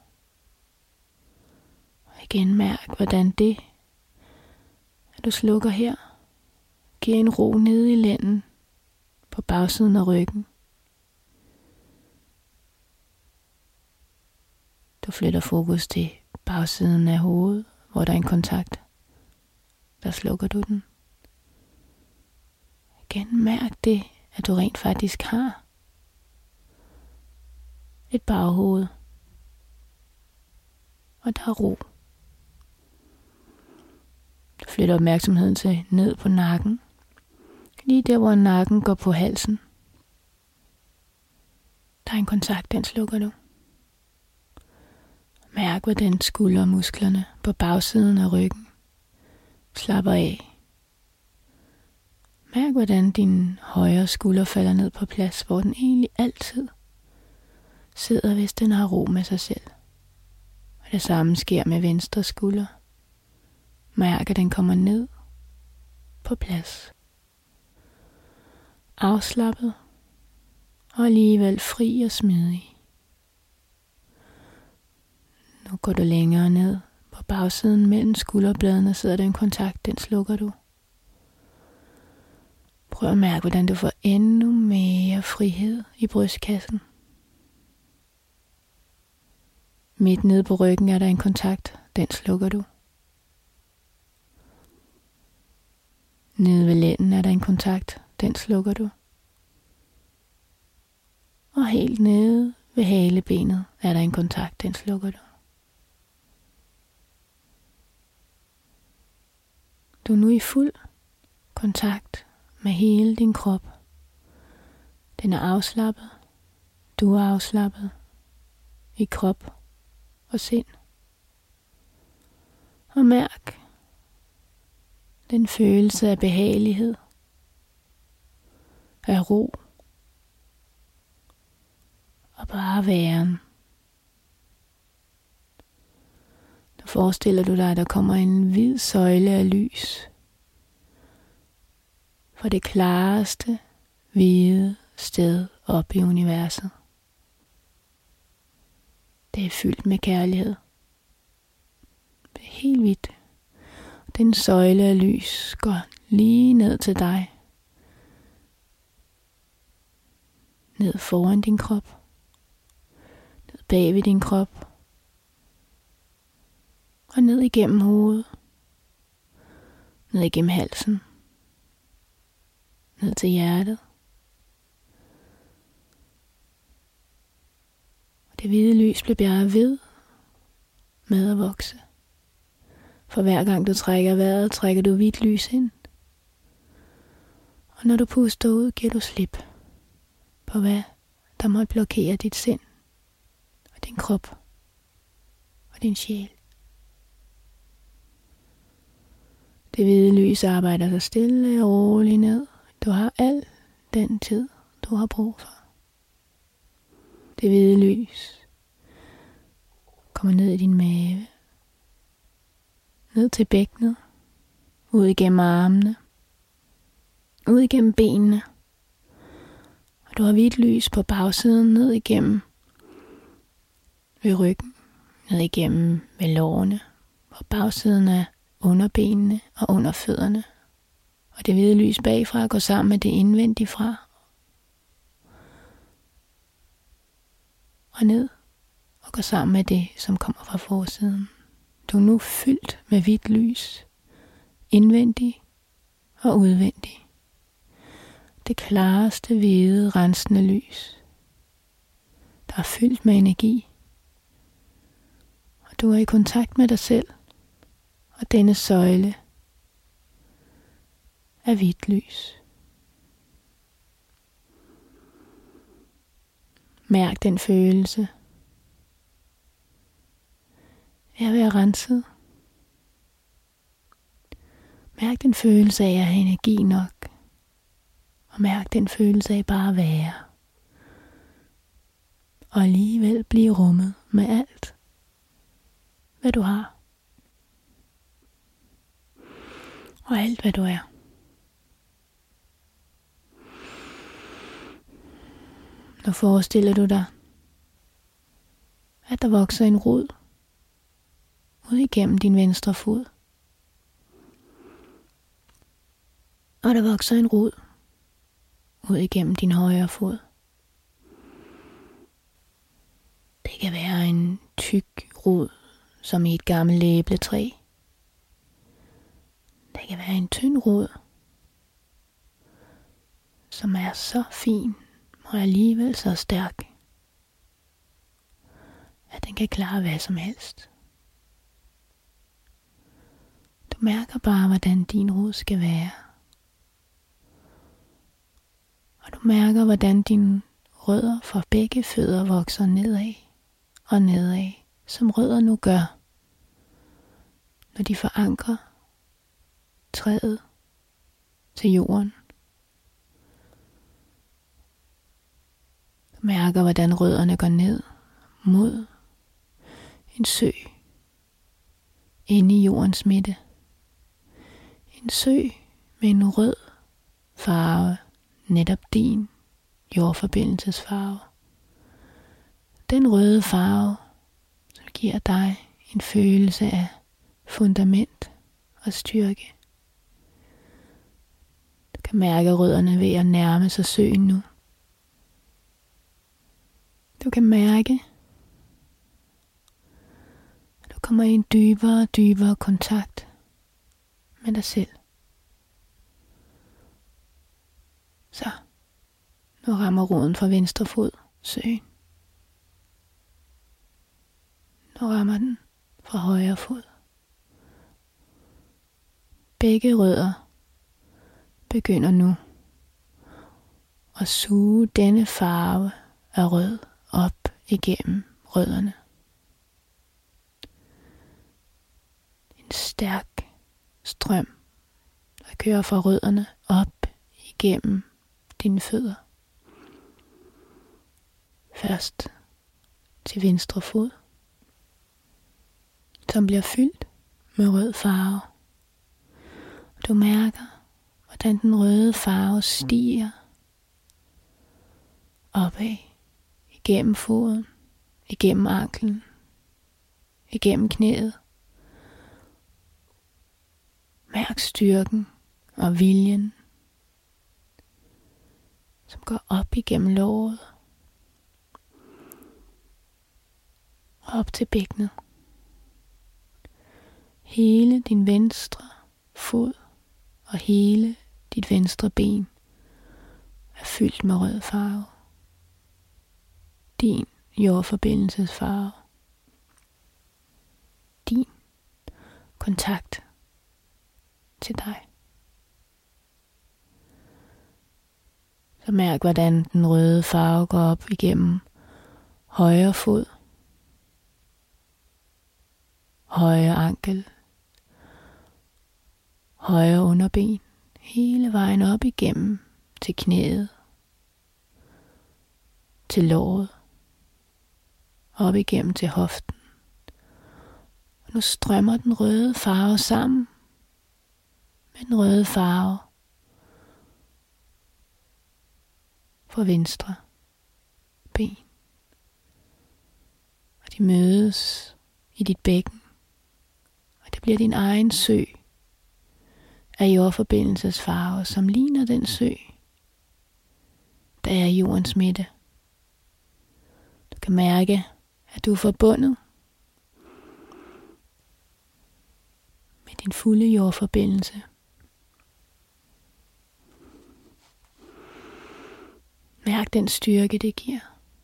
Og igen mærk, hvordan det, at du slukker her, giver en ro nede i lænden, på bagsiden af ryggen. Du flytter fokus til bagsiden af hovedet, hvor der er en kontakt. Der slukker du den. Igen mærk det, at du rent faktisk har et baghoved. Og der er ro. Du flytter opmærksomheden til ned på nakken. Lige der, hvor nakken går på halsen. Der er en kontakt, den slukker du. Mærk, hvordan skuldermusklerne på bagsiden af ryggen slapper af. Mærk, hvordan din højre skulder falder ned på plads, hvor den egentlig altid sidder, hvis den har ro med sig selv. Og det samme sker med venstre skulder. Mærk, at den kommer ned på plads. Afslappet og alligevel fri og smidig. Nu går du længere ned. På bagsiden mellem skulderbladene sidder der en kontakt, den slukker du. Prøv at mærke, hvordan du får endnu mere frihed i brystkassen. Midt nede på ryggen er der en kontakt, den slukker du. Nede ved lænden er der en kontakt, den slukker du. Og helt nede ved halebenet er der en kontakt, den slukker du. Du er nu i fuld kontakt med hele din krop. Den er afslappet. Du er afslappet i krop og sind. Og mærk den følelse af behagelighed, af ro og bare væren. Nu forestiller du dig, at der kommer en hvid søjle af lys fra det klareste, hvide sted op i universet. Det er fyldt med kærlighed. Det er helt hvidt. Den søjle af lys går lige ned til dig. Ned foran din krop. Ned bag ved din krop. Og ned igennem hovedet. Ned igennem halsen. Ned til hjertet. Og det hvide lys bliver bare ved med at vokse. For hver gang du trækker vejret, trækker du hvidt lys ind. Og når du puster ud, giver du slip på hvad der måtte blokere dit sind og din krop og din sjæl. Det hvide lys arbejder sig stille og roligt ned. Du har al den tid, du har brug for. Det hvide lys kommer ned i din mave. Ned til bækkenet. Ud igennem armene. Ud igennem benene. Og du har hvidt lys på bagsiden ned igennem ved ryggen. Ned igennem ved lårene. På bagsiden af underbenene og under fødderne. Og det hvide lys bagfra går sammen med det indvendige fra. Og ned og går sammen med det, som kommer fra forsiden. Du er nu fyldt med hvidt lys. Indvendigt og udvendigt. Det klareste, hvide, rensende lys. Der er fyldt med energi. Og du er i kontakt med dig selv. Og denne søjle af hvidt lys. Mærk den følelse af at være renset. Mærk den følelse af at have energi nok. Og mærk den følelse af bare at være. Og alligevel blive rummet med alt, hvad du har. Og alt, hvad du er. Nu forestiller du dig, at der vokser en rod ud igennem din venstre fod. Og der vokser en rod ud igennem din højre fod. Det kan være en tyk rod, som i et gammelt æbletræ. Det kan være en tynd rod, som er så fin og alligevel så stærk, at den kan klare hvad som helst. Du mærker bare, hvordan din rod skal være. Og du mærker, hvordan dine rødder fra begge fødder vokser nedad og nedad, som rødder nu gør, når de forankrer træet, til jorden. Du mærker, hvordan rødderne går ned mod en sø inde i jordens midte. En sø med en rød farve, netop din jordforbindelsesfarve. Den røde farve, som giver dig en følelse af fundament og styrke. Du kan mærke rødderne ved at nærme sig søen nu. Du kan mærke, at du kommer i en dybere og dybere kontakt med dig selv. Så, nu rammer roden fra venstre fod søen. Nu rammer den fra højre fod. Begge rødder begynder nu at suge denne farve af rød op igennem rødderne. En stærk strøm, der kører fra rødderne op igennem dine fødder. Først til venstre fod, som bliver fyldt med rød farve. Du mærker, hvordan den røde farve stiger opad, igennem foden, igennem anklen, igennem knæet. Mærk styrken og viljen, som går op igennem låret og op til bækkenet. Hele din venstre fod og hele dit venstre ben er fyldt med rød farve. Din jordforbindelsesfarve. Din kontakt til dig. Så mærk, hvordan den røde farve går op igennem højre fod, højre ankel, højre underben, hele vejen op igennem til knæet, til låret, op igennem til hoften. Og nu strømmer den røde farve sammen med den røde farve fra venstre ben. Og de mødes i dit bækken, og det bliver din egen sø af jordforbindelsesfarve, som ligner den sø, der er i jordens midte. Du kan mærke, at du er forbundet med din fulde jordforbindelse. Mærk den styrke, det giver.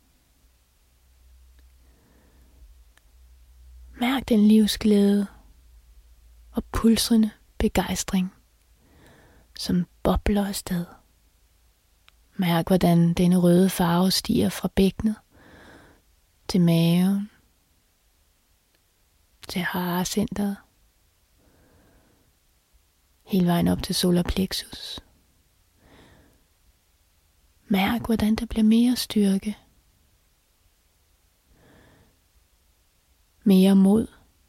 Mærk den livsglæde og pulsende begejstring, som bobler afsted. Mærk, hvordan denne røde farve stiger fra bækkenet til maven, til harecenteret, hele vejen op til solar plexus. Mærk, hvordan der bliver mere styrke, mere mod.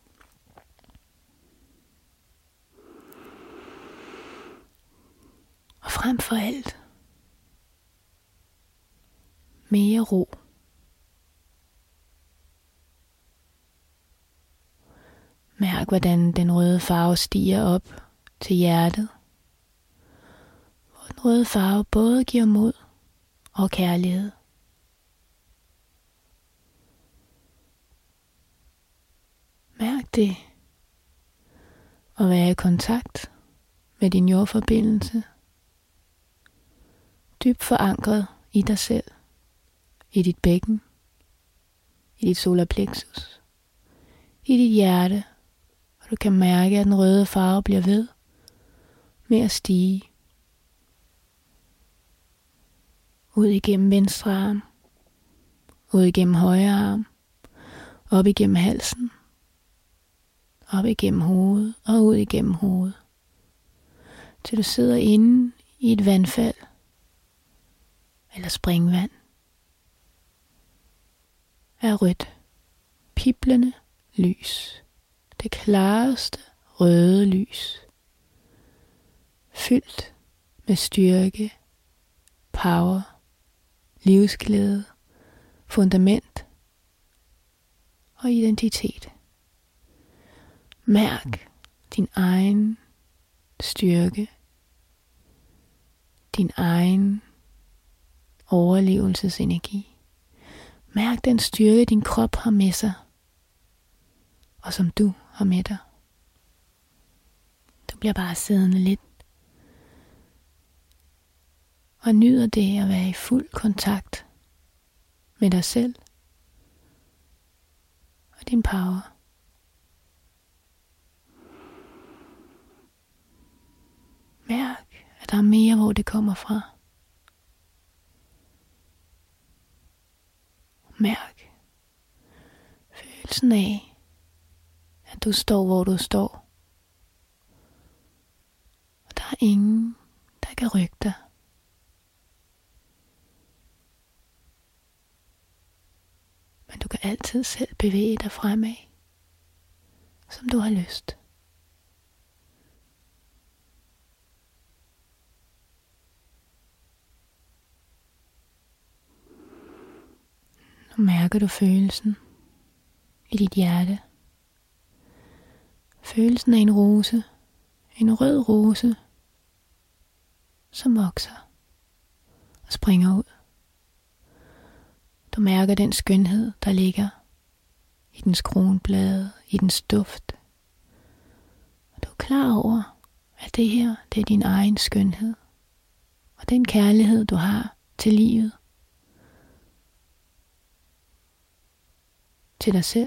Og frem for alt, mere ro. Mærk, hvordan den røde farve stiger op til hjertet, hvor den røde farve både giver mod og kærlighed. Mærk det at være i kontakt med din jordforbindelse, dybt forankret i dig selv, i dit bækken, i dit solar plexus, i dit hjerte, og du kan mærke, at den røde farve bliver ved med at stige ud igennem venstre arm, ud igennem højre arm, op igennem halsen, op igennem hovedet og ud igennem hovedet. til du sidder inde i et vandfald eller springvand af rødt, piblende lys. Det klareste røde lys. Fyldt med styrke, power, livsglæde, fundament og identitet. Mærk din egen styrke, din egen overlevelsesenergi. Mærk den styrke, din krop har med sig, og som du har med dig. Du bliver bare siddende lidt, og nyder det at være i fuld kontakt med dig selv og din power. Mærk, at der er mere, hvor det kommer fra. Mærk følelsen af, at du står, hvor du står. Og der er ingen, der kan rykke dig. Men du kan altid selv bevæge dig fremad, som du har lyst. Nu mærker du følelsen i dit hjerte. Følelsen af en rose, en rød rose, som vokser og springer ud. Du mærker den skønhed, der ligger i dens kronblade, i dens duft. Og du er klar over, at det her, det er din egen skønhed. Og den kærlighed, du har til livet. Til dig selv.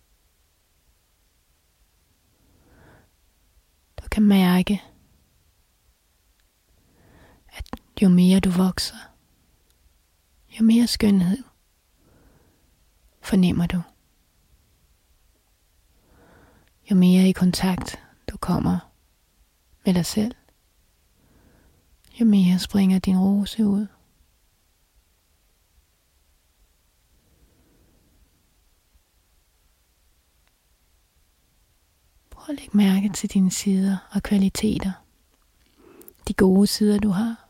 Du kan mærke, at jo mere du vokser, jo mere skønhed fornemmer du. Jo mere i kontakt du kommer med dig selv, jo mere springer din rose ud. Prøv at lægge mærke til dine sider og kvaliteter. De gode sider du har.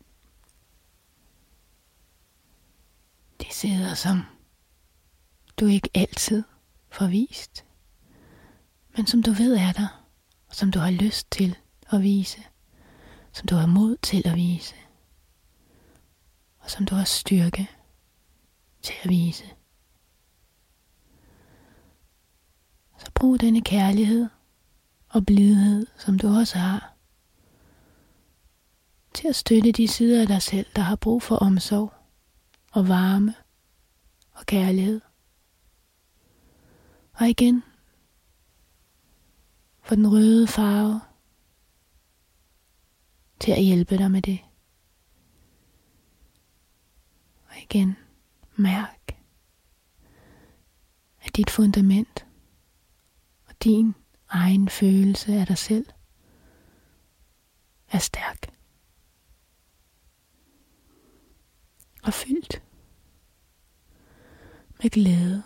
De sider som du ikke altid får vist, men som du ved er der, og som du har lyst til at vise, som du har mod til at vise, og som du har styrke til at vise. Så brug denne kærlighed og blidhed, som du også har, til at støtte de sider af dig selv, der har brug for omsorg og varme og kærlighed. Og igen, for den røde farve til at hjælpe dig med det. Og igen, mærk, at dit fundament og din egen følelse af dig selv er stærk og fyldt med glæde.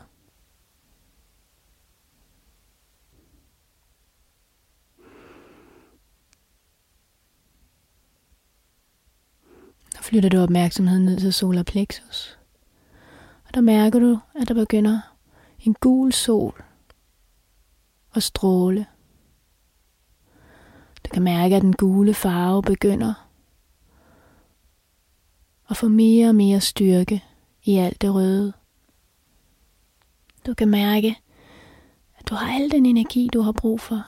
Nu flytter du opmærksomheden ned til solar plexus, og der mærker du, at der begynder en gul sol og stråle. Du kan mærke, at den gule farve begynder at få mere og mere styrke i alt det røde. Du kan mærke, at du har al den energi, du har brug for.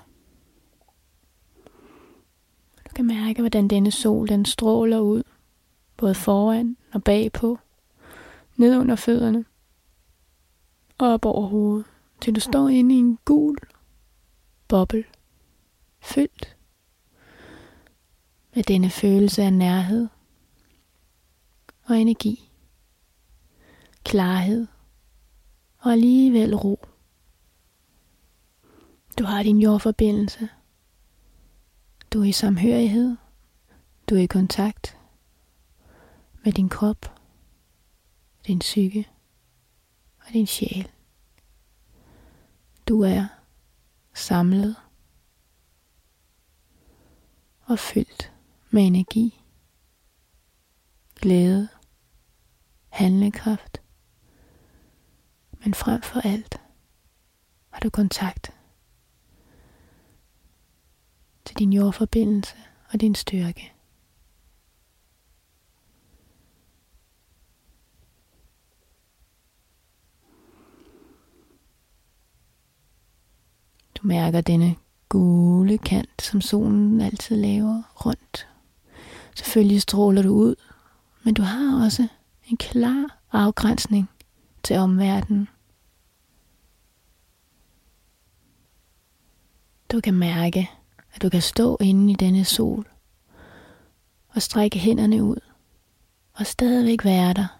Du kan mærke, hvordan denne sol den stråler ud, både foran og bagpå, ned under fødderne og op over hovedet, til du står inde i en gul boble, fyldt med denne følelse af nærhed og energi, klarhed og alligevel ro. Du har din jordforbindelse. Du er i samhørighed Du er i kontakt med din krop, din psyke og din sjæl. Du er samlet og fyldt med energi, glæde, handlekraft, men frem for alt har du kontakt til din jordforbindelse og din styrke. Du mærker denne gule kant, som solen altid laver rundt. Selvfølgelig stråler du ud, men du har også en klar afgrænsning til omverdenen. Du kan mærke, at du kan stå inde i denne sol og strække hænderne ud og stadigvæk være der.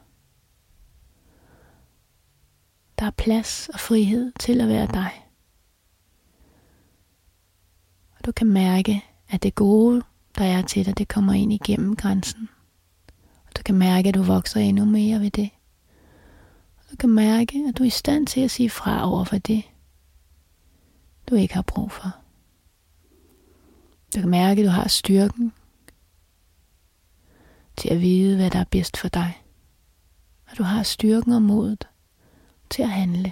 Der er plads og frihed til at være dig. Og du kan mærke, at det gode, der er til dig, det kommer ind igennem grænsen. Og du kan mærke, at du vokser endnu mere ved det. Og du kan mærke, at du er i stand til at sige fra over for det, du ikke har brug for. Du kan mærke, at du har styrken til at vide, hvad der er bedst for dig. Og du har styrken og modet til at handle.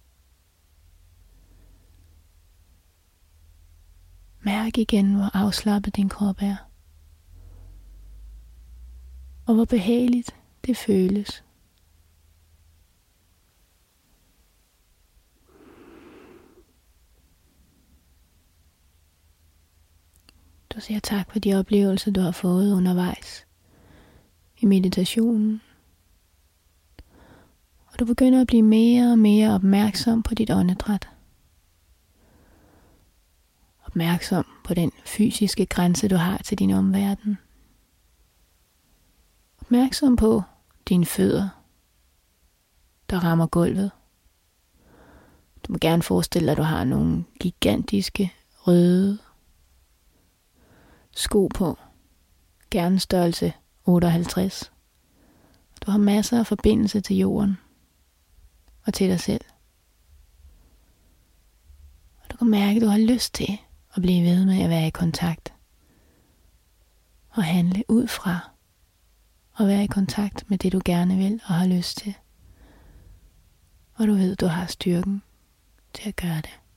Mærk igen, hvor afslappet din krop er. Og hvor behageligt det føles. Du siger tak for de oplevelser, du har fået undervejs i meditationen. Og du begynder at blive mere og mere opmærksom på dit åndedræt. Opmærksom på den fysiske grænse, du har til din omverden. Opmærksom på dine fødder, der rammer gulvet. Du må gerne forestille dig, at du har nogle gigantiske røde sko på. Gerne størrelse otteoghalvtreds. Du har masser af forbindelse til jorden og til dig selv. Og du kan mærke, at du har lyst til at blive ved med at være i kontakt og handle ud fra og være i kontakt med det, du gerne vil og har lyst til. Og du ved, at du har styrken til at gøre det.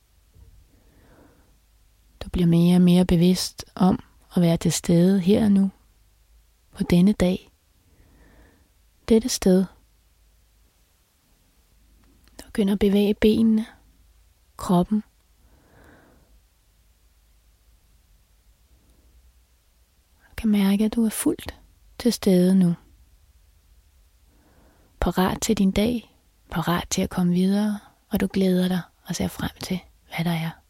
Du bliver mere og mere bevidst om at være til stede her og nu, på denne dag, dette sted. Du begynder at bevæge benene, kroppen. Du kan mærke, at du er fuldt til stede nu. Parat til din dag, parat til at komme videre, og du glæder dig og ser frem til, hvad der er.